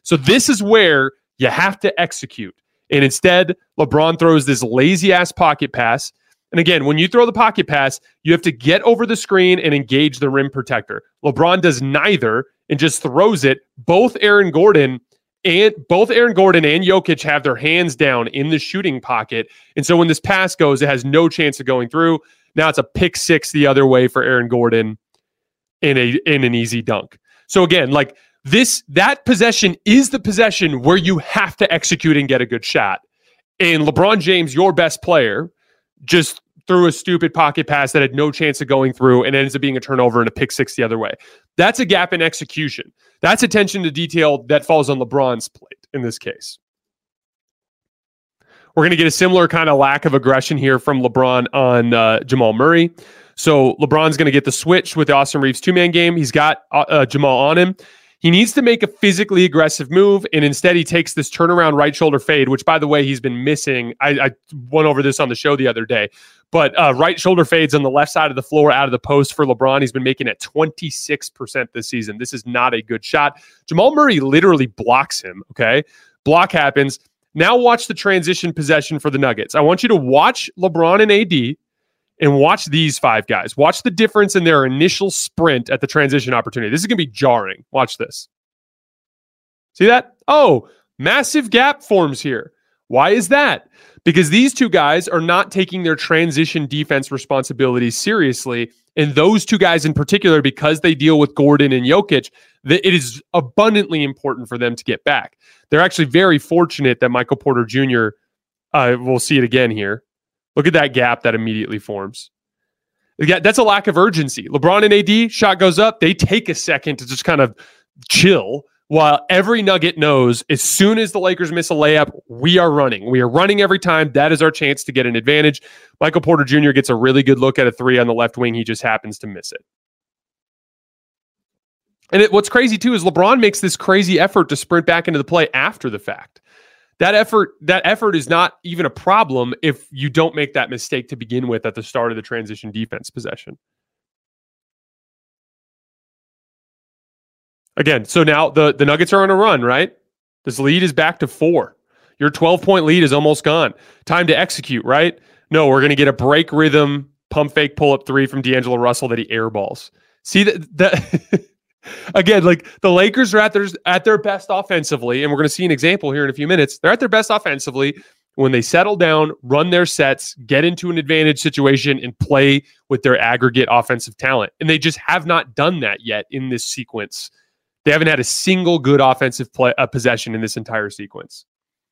So this is where you have to execute. And instead, LeBron throws this lazy-ass pocket pass. And again, when you throw the pocket pass, you have to get over the screen and engage the rim protector. LeBron does neither and just throws it. Both Aaron Gordon and Jokic have their hands down in the shooting pocket. And so when this pass goes, it has no chance of going through. Now it's a pick six the other way for Aaron Gordon in an easy dunk. So again, like that possession is the possession where you have to execute and get a good shot. And LeBron James, your best player, just threw a stupid pocket pass that had no chance of going through and ends up being a turnover and a pick six the other way. That's a gap in execution. That's attention to detail that falls on LeBron's plate in this case. We're going to get a similar kind of lack of aggression here from LeBron on Jamal Murray. So LeBron's going to get the switch with the Austin Reeves two-man game. He's got Jamal on him. He needs to make a physically aggressive move, and instead he takes this turnaround right shoulder fade, which, by the way, he's been missing. I went over this on the show the other day. But right shoulder fades on the left side of the floor out of the post for LeBron. He's been making it 26% this season. This is not a good shot. Jamal Murray literally blocks him, okay? Block happens. Now watch the transition possession for the Nuggets. I want you to watch LeBron and AD and watch these five guys. Watch the difference in their initial sprint at the transition opportunity. This is going to be jarring. Watch this. See that? Oh, massive gap forms here. Why is that? Because these two guys are not taking their transition defense responsibilities seriously. And those two guys in particular, because they deal with Gordon and Jokic, it is abundantly important for them to get back. They're actually very fortunate that Michael Porter Jr., we'll see it again here. Look at that gap that immediately forms. That's a lack of urgency. LeBron and AD, shot goes up. They take a second to just kind of chill, while every Nugget knows as soon as the Lakers miss a layup, we are running. We are running every time. That is our chance to get an advantage. Michael Porter Jr. gets a really good look at a three on the left wing. He just happens to miss it. And what's crazy, too, is LeBron makes this crazy effort to sprint back into the play after the fact. That effort is not even a problem if you don't make that mistake to begin with at the start of the transition defense possession. Again, so now the Nuggets are on a run, right? This lead is back to 4. Your 12-point lead is almost gone. Time to execute, right? No, we're going to get a break rhythm, pump fake pull-up three from D'Angelo Russell that he airballs. See, that again, like the Lakers are at their best offensively, and we're going to see an example here in a few minutes. They're at their best offensively when they settle down, run their sets, get into an advantage situation, and play with their aggregate offensive talent. And they just have not done that yet in this sequence. They haven't had a single good offensive possession in this entire sequence.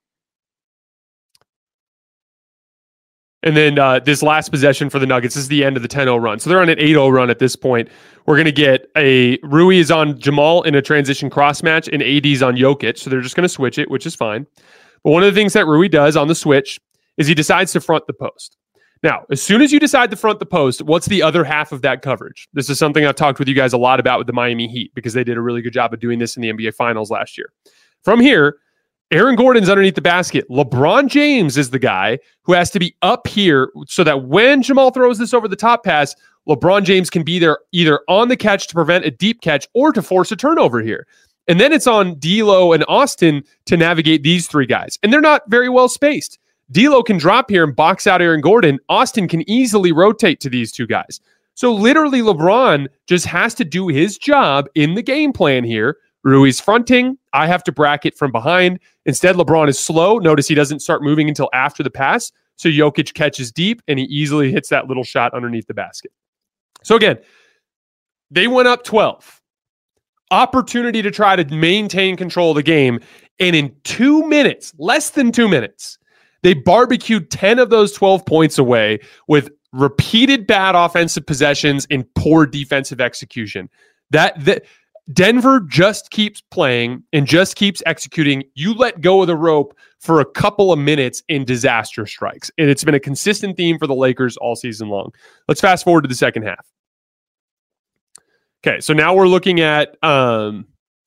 And then this last possession for the Nuggets is the end of the 10-0 run. So they're on an 8-0 run at this point. We're going to get Rui is on Jamal in a transition cross match, and AD's on Jokic. So they're just going to switch it, which is fine. But one of the things that Rui does on the switch is he decides to front the post. Now, as soon as you decide to front the post, what's the other half of that coverage? This is something I've talked with you guys a lot about with the Miami Heat because they did a really good job of doing this in the NBA Finals last year. From here, Aaron Gordon's underneath the basket. LeBron James is the guy who has to be up here so that when Jamal throws this over the top pass, LeBron James can be there either on the catch to prevent a deep catch or to force a turnover here. And then it's on D'Lo and Austin to navigate these three guys. And they're not very well spaced. D'Lo can drop here and box out Aaron Gordon. Austin can easily rotate to these two guys. So literally LeBron just has to do his job in the game plan here. Rui's fronting. I have to bracket from behind. Instead, LeBron is slow. Notice he doesn't start moving until after the pass. So Jokic catches deep and he easily hits that little shot underneath the basket. So again, they went up 12. Opportunity to try to maintain control of the game. And in 2 minutes, less than 2 minutes, they barbecued 10 of those 12 points away with repeated bad offensive possessions and poor defensive execution. That Denver just keeps playing and just keeps executing. You let go of the rope for a couple of minutes and disaster strikes. And it's been a consistent theme for the Lakers all season long. Let's fast forward to the second half. Okay, so now we're looking at the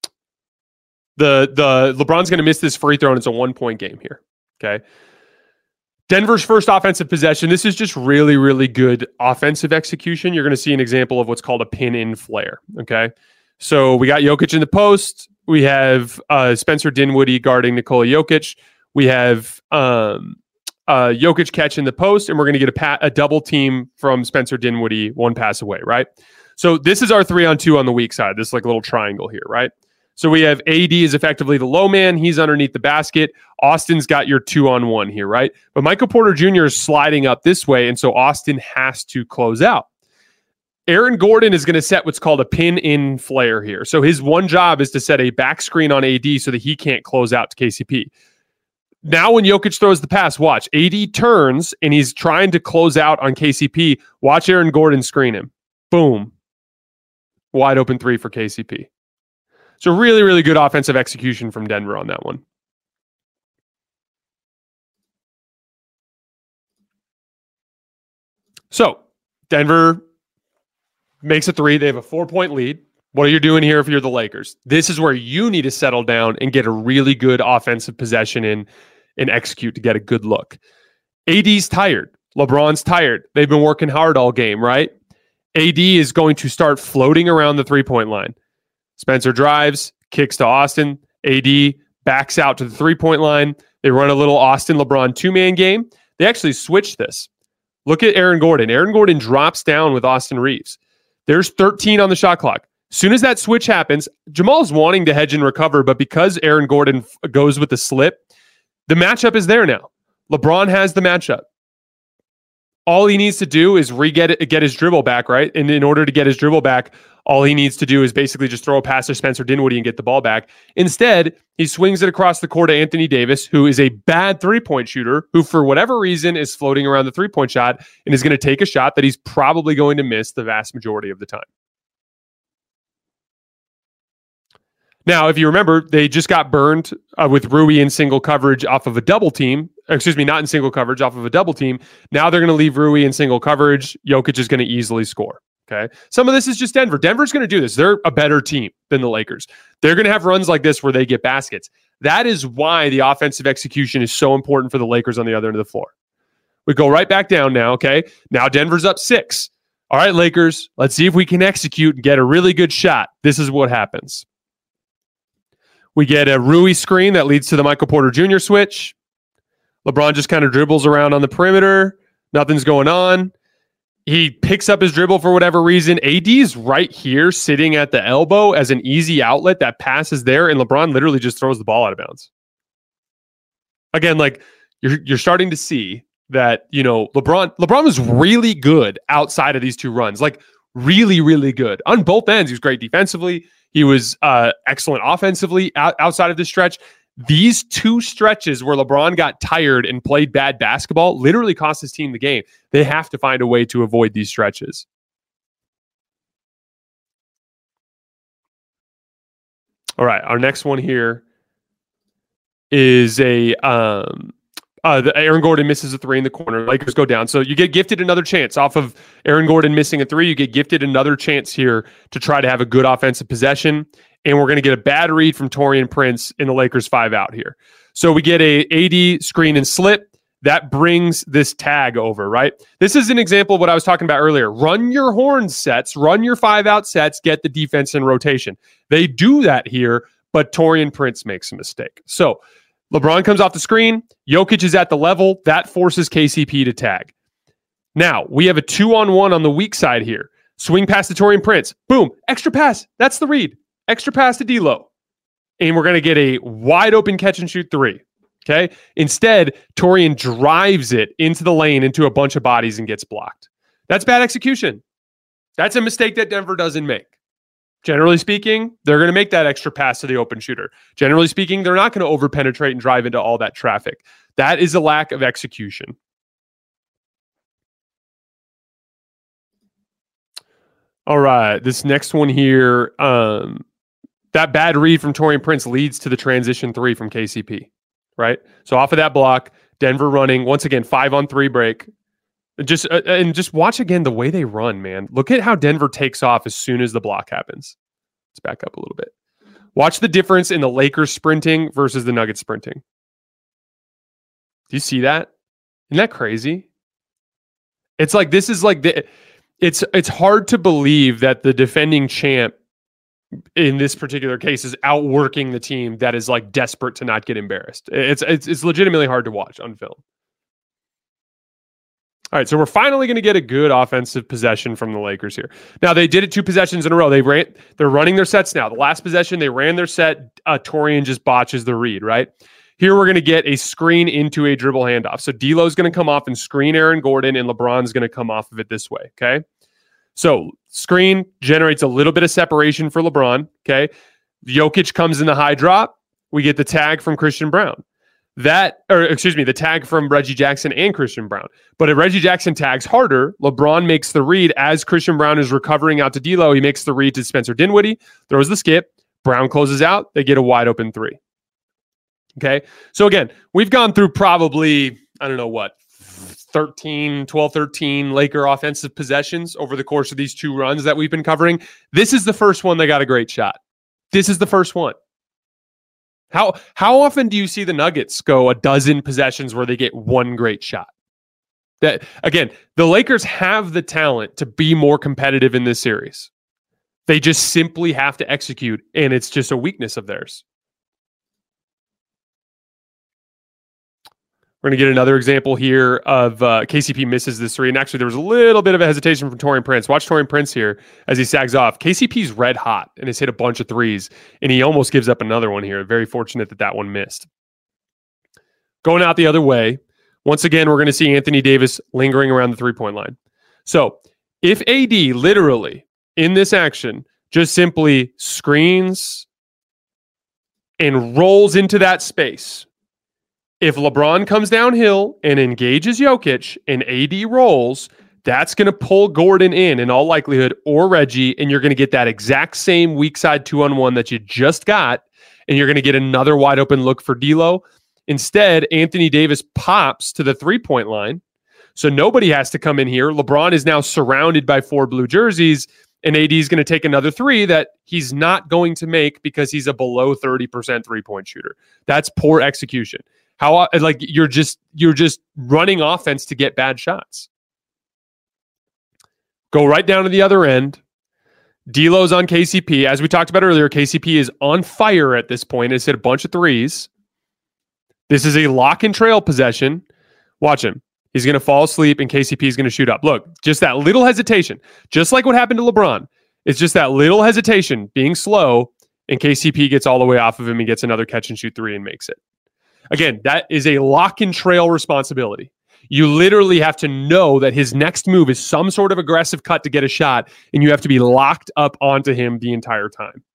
LeBron's going to miss this free throw, and it's a 1-point game here. Okay. Denver's first offensive possession. This is just really, really good offensive execution. You're going to see an example of what's called a pin-in flare. Okay. So we got Jokic in the post. We have Spencer Dinwiddie guarding Nikola Jokic. We have Jokic catching the post, and we're going to get a double team from Spencer Dinwiddie one pass away, right? So this is our 3-on-2 on the weak side. This is like a little triangle here, right? So we have AD is effectively the low man. He's underneath the basket. Austin's got your 2-on-1 here, right? But Michael Porter Jr. is sliding up this way, and so Austin has to close out. Aaron Gordon is going to set what's called a pin-in flare here. So his one job is to set a back screen on AD so that he can't close out to KCP. Now when Jokic throws the pass, watch. AD turns, and he's trying to close out on KCP. Watch Aaron Gordon screen him. Boom. Wide open 3 for KCP. So really, really good offensive execution from Denver on that one. So Denver makes a 3. They have a 4-point lead. What are you doing here if you're the Lakers? This is where you need to settle down and get a really good offensive possession in and execute to get a good look. AD's tired. LeBron's tired. They've been working hard all game, right? AD is going to start floating around the 3-point line. Spencer drives, kicks to Austin. AD backs out to the 3-point line. They run a little Austin-LeBron 2-man game. They actually switched this. Look at Aaron Gordon. Aaron Gordon drops down with Austin Reeves. There's 13 on the shot clock. As soon as that switch happens, Jamal's wanting to hedge and recover, but because Aaron Gordon goes with the slip, the matchup is there now. LeBron has the matchup. All he needs to do is get his dribble back, right? And in order to get his dribble back, all he needs to do is basically just throw a pass to Spencer Dinwiddie and get the ball back. Instead, he swings it across the court to Anthony Davis, who is a bad 3-point shooter, who for whatever reason is floating around the 3-point shot and is going to take a shot that he's probably going to miss the vast majority of the time. Now, if you remember, they just got burned with Rui in single coverage off of a double team. Excuse me, not in single coverage, off of a double team. Now they're going to leave Rui in single coverage. Jokic is going to easily score. Okay. Some of this is just Denver. Denver's going to do this. They're a better team than the Lakers. They're going to have runs like this where they get baskets. That is why the offensive execution is so important for the Lakers on the other end of the floor. We go right back down now. Okay. Now Denver's up 6. All right, Lakers, let's see if we can execute and get a really good shot. This is what happens. We get a Rui screen that leads to the Michael Porter Jr. switch. LeBron just kind of dribbles around on the perimeter. Nothing's going on. He picks up his dribble for whatever reason. AD's right here sitting at the elbow as an easy outlet. That pass is there, and LeBron literally just throws the ball out of bounds. Again, like you're starting to see that, you know, LeBron was really good outside of these 2 runs. Like really, really good. On both ends, he was great defensively. He was excellent offensively outside of this stretch. These 2 stretches where LeBron got tired and played bad basketball literally cost his team the game. They have to find a way to avoid these stretches. All right, our next one here is the Aaron Gordon misses a 3 in the corner. Lakers go down. So you get gifted another chance off of Aaron Gordon missing a 3. You get gifted another chance here to try to have a good offensive possession. And we're going to get a bad read from Taurean Prince in the Lakers 5 out here. So we get a AD screen and slip. That brings this tag over, right? This is an example of what I was talking about earlier. Run your horn sets, run your 5-out sets, get the defense in rotation. They do that here, but Taurean Prince makes a mistake. So LeBron comes off the screen. Jokic is at the level. That forces KCP to tag. Now, we have a 2-on-1 on the weak side here. Swing pass to Taurean Prince. Boom. Extra pass. That's the read. Extra pass to D'Lo. And we're going to get a wide open catch and shoot 3. Okay. Instead, Taurean drives it into the lane into a bunch of bodies and gets blocked. That's bad execution. That's a mistake that Denver doesn't make. Generally speaking, they're going to make that extra pass to the open shooter. Generally speaking, they're not going to over-penetrate and drive into all that traffic. That is a lack of execution. All right, this next one here, that bad read from Taurean Prince leads to the transition 3 from KCP, right? So off of that block, Denver running, once again, 5-on-3 break. Just watch again the way they run, man. Look at how Denver takes off as soon as the block happens. Let's back up a little bit. Watch the difference in the Lakers sprinting versus the Nuggets sprinting. Do you see that? Isn't that crazy? It's like, this is like it's hard to believe that the defending champ in this particular case is outworking the team that is like desperate to not get embarrassed. It's legitimately hard to watch on film. All right, so we're finally going to get a good offensive possession from the Lakers here. Now, they did it 2 possessions in a row. They're running their sets now. The last possession, they ran their set. Torian just botches the read, right? Here, we're going to get a screen into a dribble handoff. So D'Lo's going to come off and screen Aaron Gordon, and LeBron's going to come off of it this way, okay? So screen generates a little bit of separation for LeBron, okay? Jokic comes in the high drop. We get the tag from Christian Brown. The tag from Reggie Jackson and Christian Brown. But if Reggie Jackson tags harder, LeBron makes the read as Christian Brown is recovering out to D'Lo. He makes the read to Spencer Dinwiddie, throws the skip. Brown closes out. They get a wide open 3. Okay. So again, we've gone through probably, 13 Laker offensive possessions over the course of these 2 runs that we've been covering. This is the first one they got a great shot. This is the first one. How often do you see the Nuggets go a dozen possessions where they get 1 great shot? That again, the Lakers have the talent to be more competitive in this series. They just simply have to execute, and it's just a weakness of theirs. We're going to get another example here of KCP misses this 3. And actually, there was a little bit of a hesitation from Taurean Prince. Watch Taurean Prince here as he sags off. KCP's red hot and has hit a bunch of 3s. And he almost gives up another one here. Very fortunate that one missed. Going out the other way, once again, we're going to see Anthony Davis lingering around the 3-point line. So if AD literally in this action just simply screens and rolls into that space, if LeBron comes downhill and engages Jokic and AD rolls, that's going to pull Gordon in all likelihood, or Reggie, and you're going to get that exact same weak side 2-on-1 that you just got, and you're going to get another wide open look for D'Lo. Instead, Anthony Davis pops to the 3-point line, so nobody has to come in here. LeBron is now surrounded by 4 blue jerseys, and AD is going to take another 3 that he's not going to make because he's a below 30% 3-point shooter. That's poor execution. You're just running offense to get bad shots. Go right down to the other end. D'Lo's on KCP. As we talked about earlier, KCP is on fire at this point. Has hit a bunch of 3s. This is a lock and trail possession. Watch him. He's going to fall asleep and KCP is going to shoot up. Look, just that little hesitation. Just like what happened to LeBron. It's just that little hesitation, being slow, and KCP gets all the way off of him and gets another catch and shoot 3 and makes it. Again, that is a lock and trail responsibility. You literally have to know that his next move is some sort of aggressive cut to get a shot, and you have to be locked up onto him the entire time.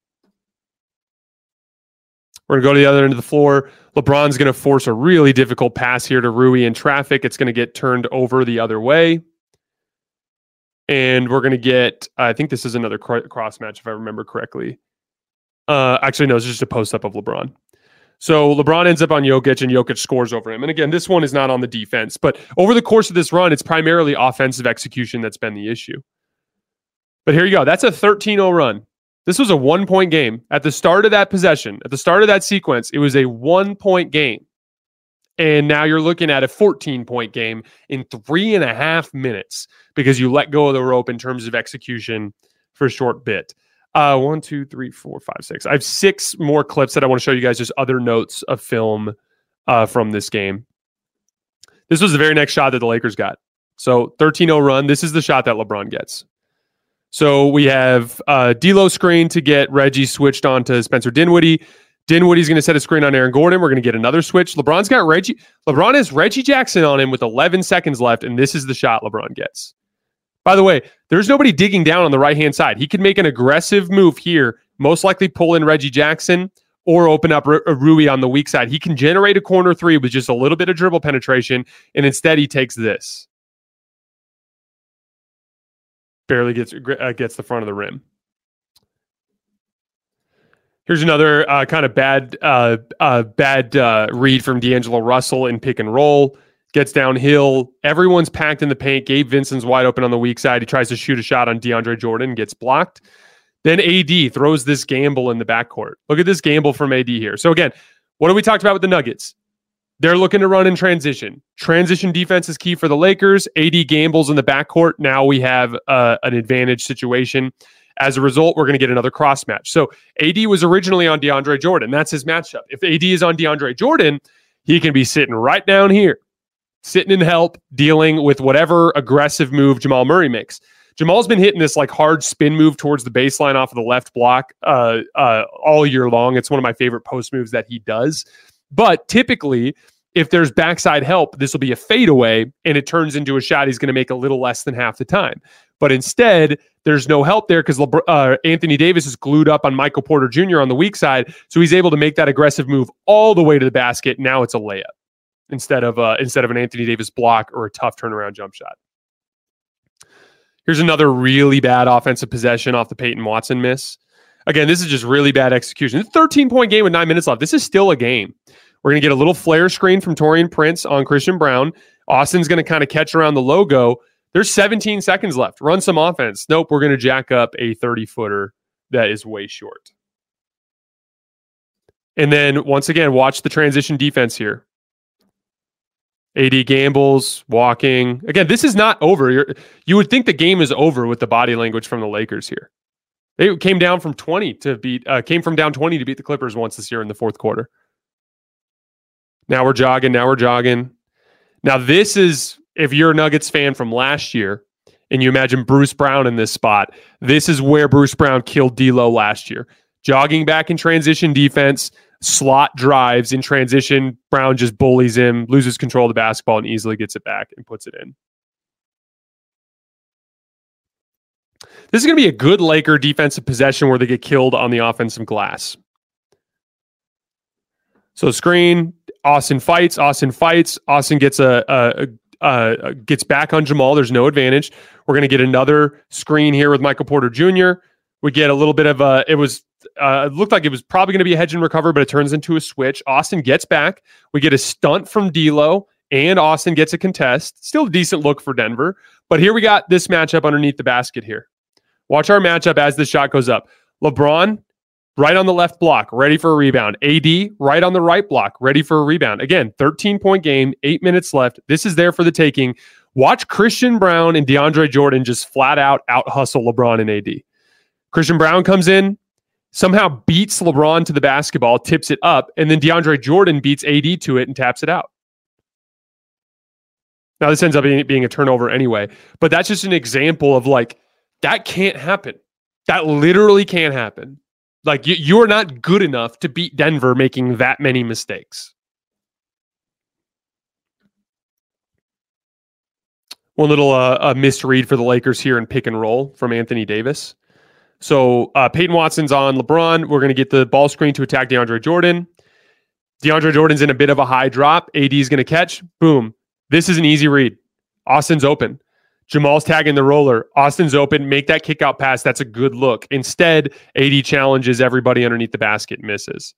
We're going to go to the other end of the floor. LeBron's going to force a really difficult pass here to Rui in traffic. It's going to get turned over the other way. And we're going to get, I think this is another cross match if I remember correctly. Actually, no, it's just a post-up of LeBron. So LeBron ends up on Jokic, and Jokic scores over him. And again, this one is not on the defense, but over the course of this run, it's primarily offensive execution that's been the issue. But here you go. That's a 13-0 run. This was a 1-point game. At the start of that possession, at the start of that sequence, it was a 1-point game. And now you're looking at a 14-point game in 3.5 minutes because you let go of the rope in terms of execution for a short bit. 1, 2, 3, 4, 5, 6. I have 6 more clips that I want to show you guys, just other notes of film from this game. This was the very next shot that the Lakers got. So 13-0 run. This is the shot that LeBron gets. So we have D'Lo screen to get Reggie switched on to Spencer Dinwiddie. Dinwiddie's going to set a screen on Aaron Gordon. We're going to get another switch. LeBron's got Reggie. LeBron has Reggie Jackson on him with 11 seconds left, and this is the shot LeBron gets. By the way, there's nobody digging down on the right-hand side. He could make an aggressive move here, most likely pull in Reggie Jackson or open up Rui on the weak side. He can generate a corner 3 with just a little bit of dribble penetration, and instead he takes this. Barely gets the front of the rim. Here's another kind of bad read from D'Angelo Russell in pick and roll. Gets downhill. Everyone's packed in the paint. Gabe Vincent's wide open on the weak side. He tries to shoot a shot on DeAndre Jordan, gets blocked. Then AD throws this gamble in the backcourt. Look at this gamble from AD here. So again, what have we talked about with the Nuggets? They're looking to run in transition. Transition defense is key for the Lakers. AD gambles in the backcourt. Now we have an advantage situation. As a result, we're going to get another cross match. So AD was originally on DeAndre Jordan. That's his matchup. If AD is on DeAndre Jordan, he can be sitting right down here, sitting in help, dealing with whatever aggressive move Jamal Murray makes. Jamal's been hitting this like hard spin move towards the baseline off of the left block all year long. It's one of my favorite post moves that he does. But typically, if there's backside help, this will be a fadeaway and it turns into a shot he's going to make a little less than half the time. But instead, there's no help there because Anthony Davis is glued up on Michael Porter Jr. on the weak side. So he's able to make that aggressive move all the way to the basket. Now it's a layup instead of an Anthony Davis block or a tough turnaround jump shot. Here's another really bad offensive possession off the Peyton Watson miss. Again, this is just really bad execution. It's a 13-point game with 9 minutes left. This is still a game. We're going to get a little flare screen from Taurean Prince on Christian Braun. Austin's going to kind of catch around the logo. There's 17 seconds left. Run some offense. Nope, we're going to jack up a 30-footer that is way short. And then, once again, watch the transition defense here. AD gambles, walking. Again, this is not over. You would think the game is over with the body language from the Lakers here. They came down from 20 to beat the Clippers once this year in the fourth quarter. Now we're jogging. Now this is, if you're a Nuggets fan from last year and you imagine Bruce Brown in this spot, this is where Bruce Brown killed D'Lo last year. Jogging back in transition defense, slot drives in transition. Brown just bullies him, loses control of the basketball, and easily gets it back and puts it in. This is going to be a good Laker defensive possession where they get killed on the offensive glass. So screen, Austin fights. Austin gets gets back on Jamal. There's no advantage. We're going to get another screen here with Michael Porter Jr. We get a little bit of it looked like it was probably going to be a hedge and recover, but it turns into a switch. Austin gets back. We get a stunt from D'Lo, and Austin gets a contest. Still a decent look for Denver. But here we got this matchup underneath the basket here. Watch our matchup as the shot goes up. LeBron, right on the left block, ready for a rebound. AD, right on the right block, ready for a rebound. Again, 13-point game, 8 minutes left. This is there for the taking. Watch Christian Braun and DeAndre Jordan just flat out hustle LeBron and AD. Christian Braun comes in, somehow beats LeBron to the basketball, tips it up, and then DeAndre Jordan beats AD to it and taps it out. Now, this ends up being a turnover anyway, but that's just an example of like, that can't happen. That literally can't happen. Like, you're not good enough to beat Denver making that many mistakes. One little misread for the Lakers here in pick and roll from Anthony Davis. So Peyton Watson's on LeBron. We're going to get the ball screen to attack DeAndre Jordan. DeAndre Jordan's in a bit of a high drop. AD's going to catch. Boom. This is an easy read. Austin's open. Jamal's tagging the roller. Austin's open. Make that kick out pass. That's a good look. Instead, AD challenges everybody underneath the basket and misses.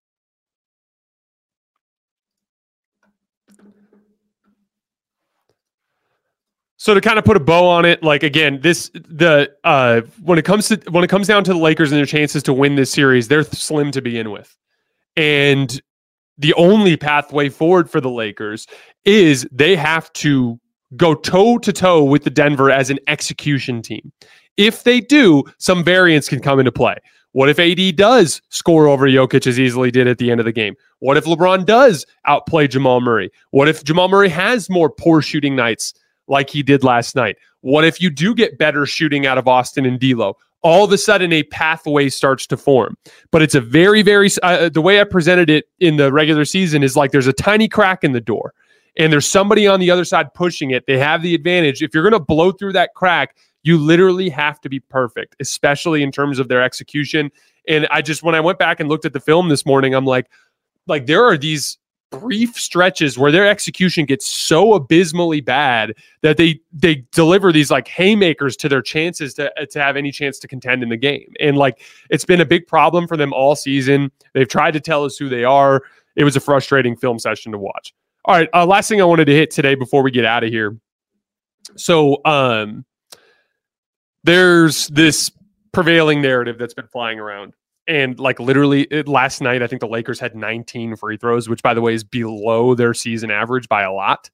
So to kind of put a bow on it, like again, when it comes down to the Lakers and their chances to win this series, they're slim to begin with. And the only pathway forward for the Lakers is they have to go toe-to-toe with the Denver as an execution team. If they do, some variance can come into play. What if AD does score over Jokic as easily did at the end of the game? What if LeBron does outplay Jamal Murray? What if Jamal Murray has more poor shooting nights like he did last night? What if you do get better shooting out of Austin and D'Lo? All of a sudden, a pathway starts to form. But it's a very, very... the way I presented it in the regular season is like there's a tiny crack in the door, and there's somebody on the other side pushing it. They have the advantage. If you're going to blow through that crack, you literally have to be perfect, especially in terms of their execution. And when I went back and looked at the film this morning, I'm like there are these brief stretches where their execution gets so abysmally bad that they deliver these like haymakers to their chances to have any chance to contend in the game. And like, it's been a big problem for them all season. They've tried to tell us who they are. It was a frustrating film session to watch. All right. Last thing I wanted to hit today before we get out of here. So there's this prevailing narrative that's been flying around. And like literally last night, I think the Lakers had 19 free throws, which by the way is below their season average by a lot.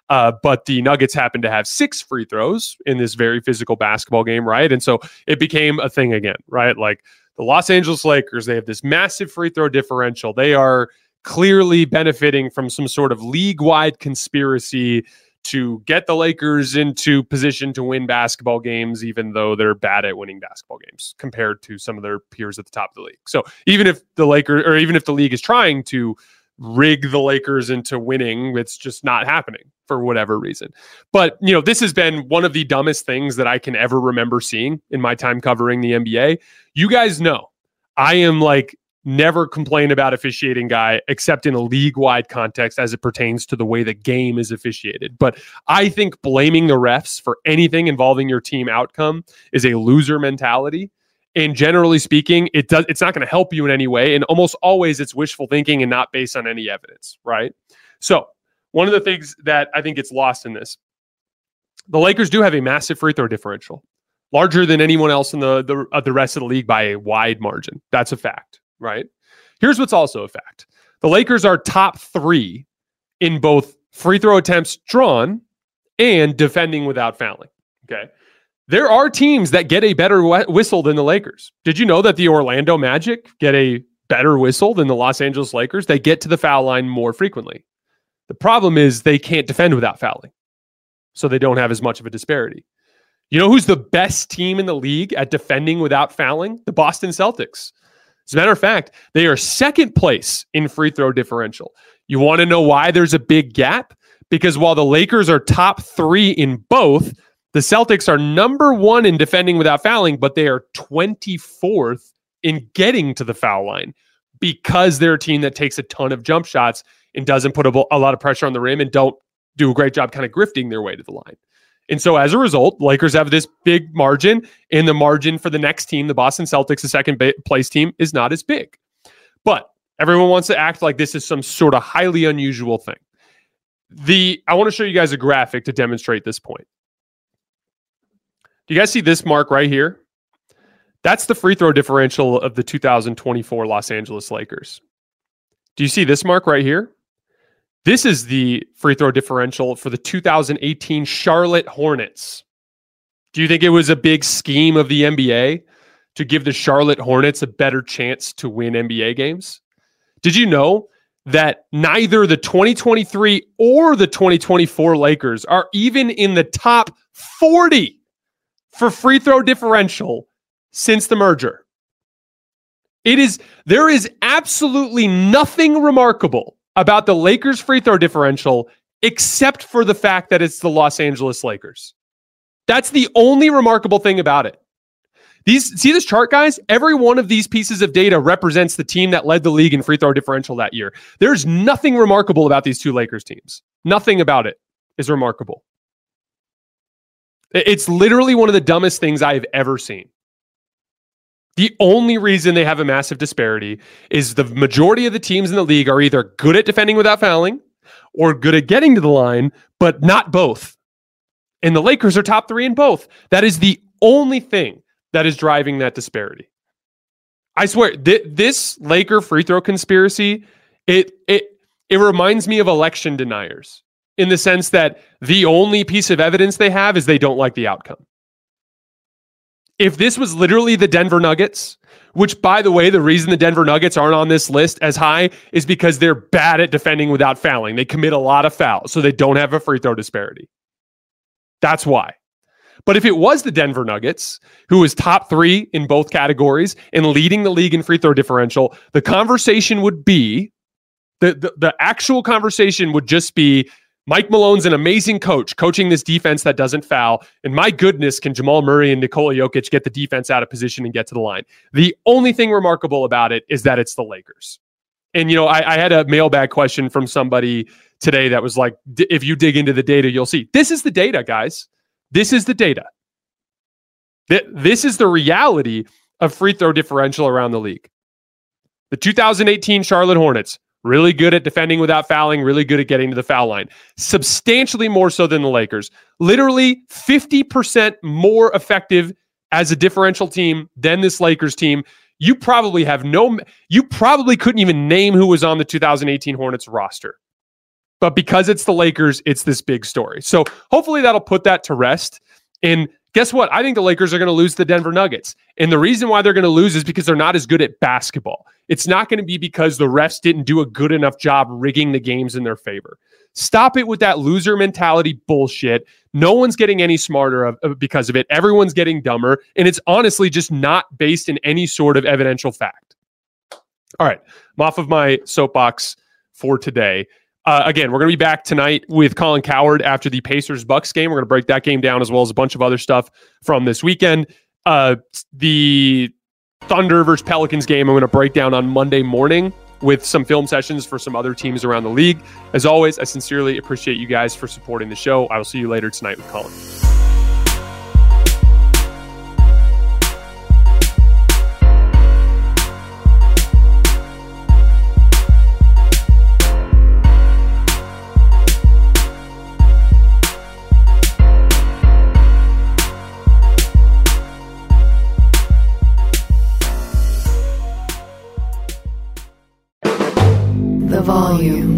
But the Nuggets happened to have 6 free throws in this very physical basketball game, right? And so it became a thing again, right? Like the Los Angeles Lakers, they have this massive free throw differential. They are clearly benefiting from some sort of league-wide conspiracy to get the Lakers into position to win basketball games, even though they're bad at winning basketball games compared to some of their peers at the top of the league. So even if the league is trying to rig the Lakers into winning, it's just not happening for whatever reason. But, this has been one of the dumbest things that I can ever remember seeing in my time covering the NBA. You guys know I am like never complain about officiating guy except in a league-wide context as it pertains to the way the game is officiated. But I think blaming the refs for anything involving your team outcome is a loser mentality. And generally speaking, it's not going to help you in any way. And almost always it's wishful thinking and not based on any evidence, right? So one of the things that I think gets lost in this, the Lakers do have a massive free throw differential, larger than anyone else in the rest of the league by a wide margin. That's a fact, right? Here's what's also a fact. The Lakers are top 3 in both free throw attempts drawn and defending without fouling, okay? There are teams that get a better whistle than the Lakers. Did you know that the Orlando Magic get a better whistle than the Los Angeles Lakers? They get to the foul line more frequently. The problem is they can't defend without fouling, so they don't have as much of a disparity. You know who's the best team in the league at defending without fouling? The Boston Celtics. As a matter of fact, they are second place in free throw differential. You want to know why there's a big gap? Because while the Lakers are top 3 in both, the Celtics are number 1 in defending without fouling, but they are 24th in getting to the foul line because they're a team that takes a ton of jump shots and doesn't put a lot of pressure on the rim and don't do a great job kind of grifting their way to the line. And so as a result, Lakers have this big margin, and the margin for the next team, the Boston Celtics, the second place team, is not as big. But everyone wants to act like this is some sort of highly unusual thing. I want to show you guys a graphic to demonstrate this point. Do you guys see this mark right here? That's the free throw differential of the 2024 Los Angeles Lakers. Do you see this mark right here? This is the free throw differential for the 2018 Charlotte Hornets. Do you think it was a big scheme of the NBA to give the Charlotte Hornets a better chance to win NBA games? Did you know that neither the 2023 or the 2024 Lakers are even in the top 40 for free throw differential since the merger? There is absolutely nothing remarkable about the Lakers free throw differential except for the fact that it's the Los Angeles Lakers. That's the only remarkable thing about it. See this chart, guys? Every one of these pieces of data represents the team that led the league in free throw differential that year. There's nothing remarkable about these two Lakers teams. Nothing about it is remarkable. It's literally one of the dumbest things I've ever seen. The only reason they have a massive disparity is the majority of the teams in the league are either good at defending without fouling or good at getting to the line, but not both. And the Lakers are top 3 in both. That is the only thing that is driving that disparity. I swear, this Laker free throw conspiracy, it reminds me of election deniers in the sense that the only piece of evidence they have is they don't like the outcome. If this was literally the Denver Nuggets, which, by the way, the reason the Denver Nuggets aren't on this list as high is because they're bad at defending without fouling. They commit a lot of fouls, so they don't have a free throw disparity. That's why. But if it was the Denver Nuggets, who is top 3 in both categories and leading the league in free throw differential, the conversation would be, the actual conversation would just be, Mike Malone's an amazing coach, coaching this defense that doesn't foul. And my goodness, can Jamal Murray and Nikola Jokic get the defense out of position and get to the line? The only thing remarkable about it is that it's the Lakers. And, I had a mailbag question from somebody today that was like, if you dig into the data, you'll see. This is the data, guys. This is the data. This is the reality of free throw differential around the league. The 2018 Charlotte Hornets, really good at defending without fouling, really good at getting to the foul line. Substantially more so than the Lakers. Literally 50% more effective as a differential team than this Lakers team. You probably couldn't even name who was on the 2018 Hornets roster. But because it's the Lakers, it's this big story. So hopefully that'll put that to rest. And guess what? I think the Lakers are going to lose the Denver Nuggets. And the reason why they're going to lose is because they're not as good at basketball. It's not going to be because the refs didn't do a good enough job rigging the games in their favor. Stop it with that loser mentality bullshit. No one's getting any smarter because of it. Everyone's getting dumber. And it's honestly just not based in any sort of evidential fact. All right. I'm off of my soapbox for today. Again, we're going to be back tonight with Colin Cowherd after the Pacers-Bucks game. We're going to break that game down as well as a bunch of other stuff from this weekend. The Thunder versus Pelicans game I'm going to break down on Monday morning with some film sessions for some other teams around the league. As always, I sincerely appreciate you guys for supporting the show. I will see you later tonight with Colin. The volume.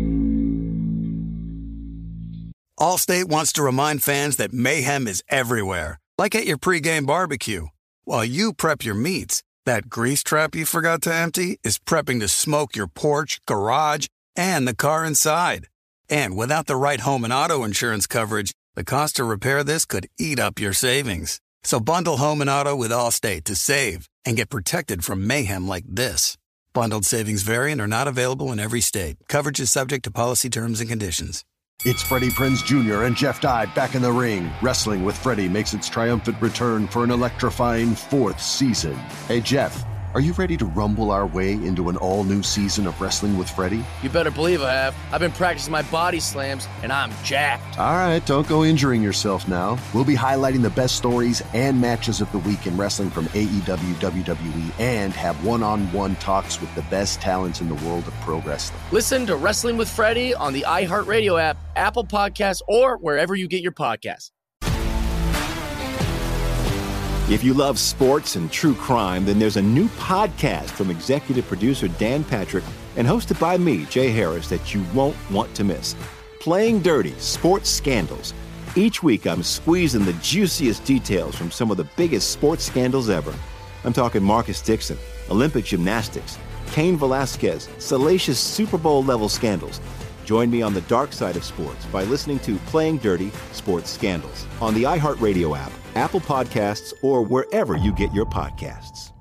Allstate wants to remind fans that mayhem is everywhere, like at your pregame barbecue. While you prep your meats, that grease trap you forgot to empty is prepping to smoke your porch, garage, and the car inside. And without the right home and auto insurance coverage, the cost to repair this could eat up your savings. So bundle home and auto with Allstate to save and get protected from mayhem like this. Bundled savings vary and are not available in every state. Coverage is subject to policy terms and conditions. It's Freddie Prinze Jr. and Jeff Dye back in the ring. Wrestling with Freddie makes its triumphant return for an electrifying 4th season. Hey, Jeff, are you ready to rumble our way into an all-new season of Wrestling with Freddie? You better believe I have. I've been practicing my body slams, and I'm jacked. All right, don't go injuring yourself now. We'll be highlighting the best stories and matches of the week in wrestling from AEW, WWE, and have one-on-one talks with the best talents in the world of pro wrestling. Listen to Wrestling with Freddie on the iHeartRadio app, Apple Podcasts, or wherever you get your podcasts. If you love sports and true crime, then there's a new podcast from executive producer Dan Patrick and hosted by me, Jay Harris, that you won't want to miss. Playing Dirty: Sports Scandals. Each week, I'm squeezing the juiciest details from some of the biggest sports scandals ever. I'm talking Marcus Dixon, Olympic gymnastics, Cain Velasquez, salacious Super Bowl-level scandals. Join me on the dark side of sports by listening to Playing Dirty: Sports Scandals on the iHeartRadio app, Apple Podcasts, or wherever you get your podcasts.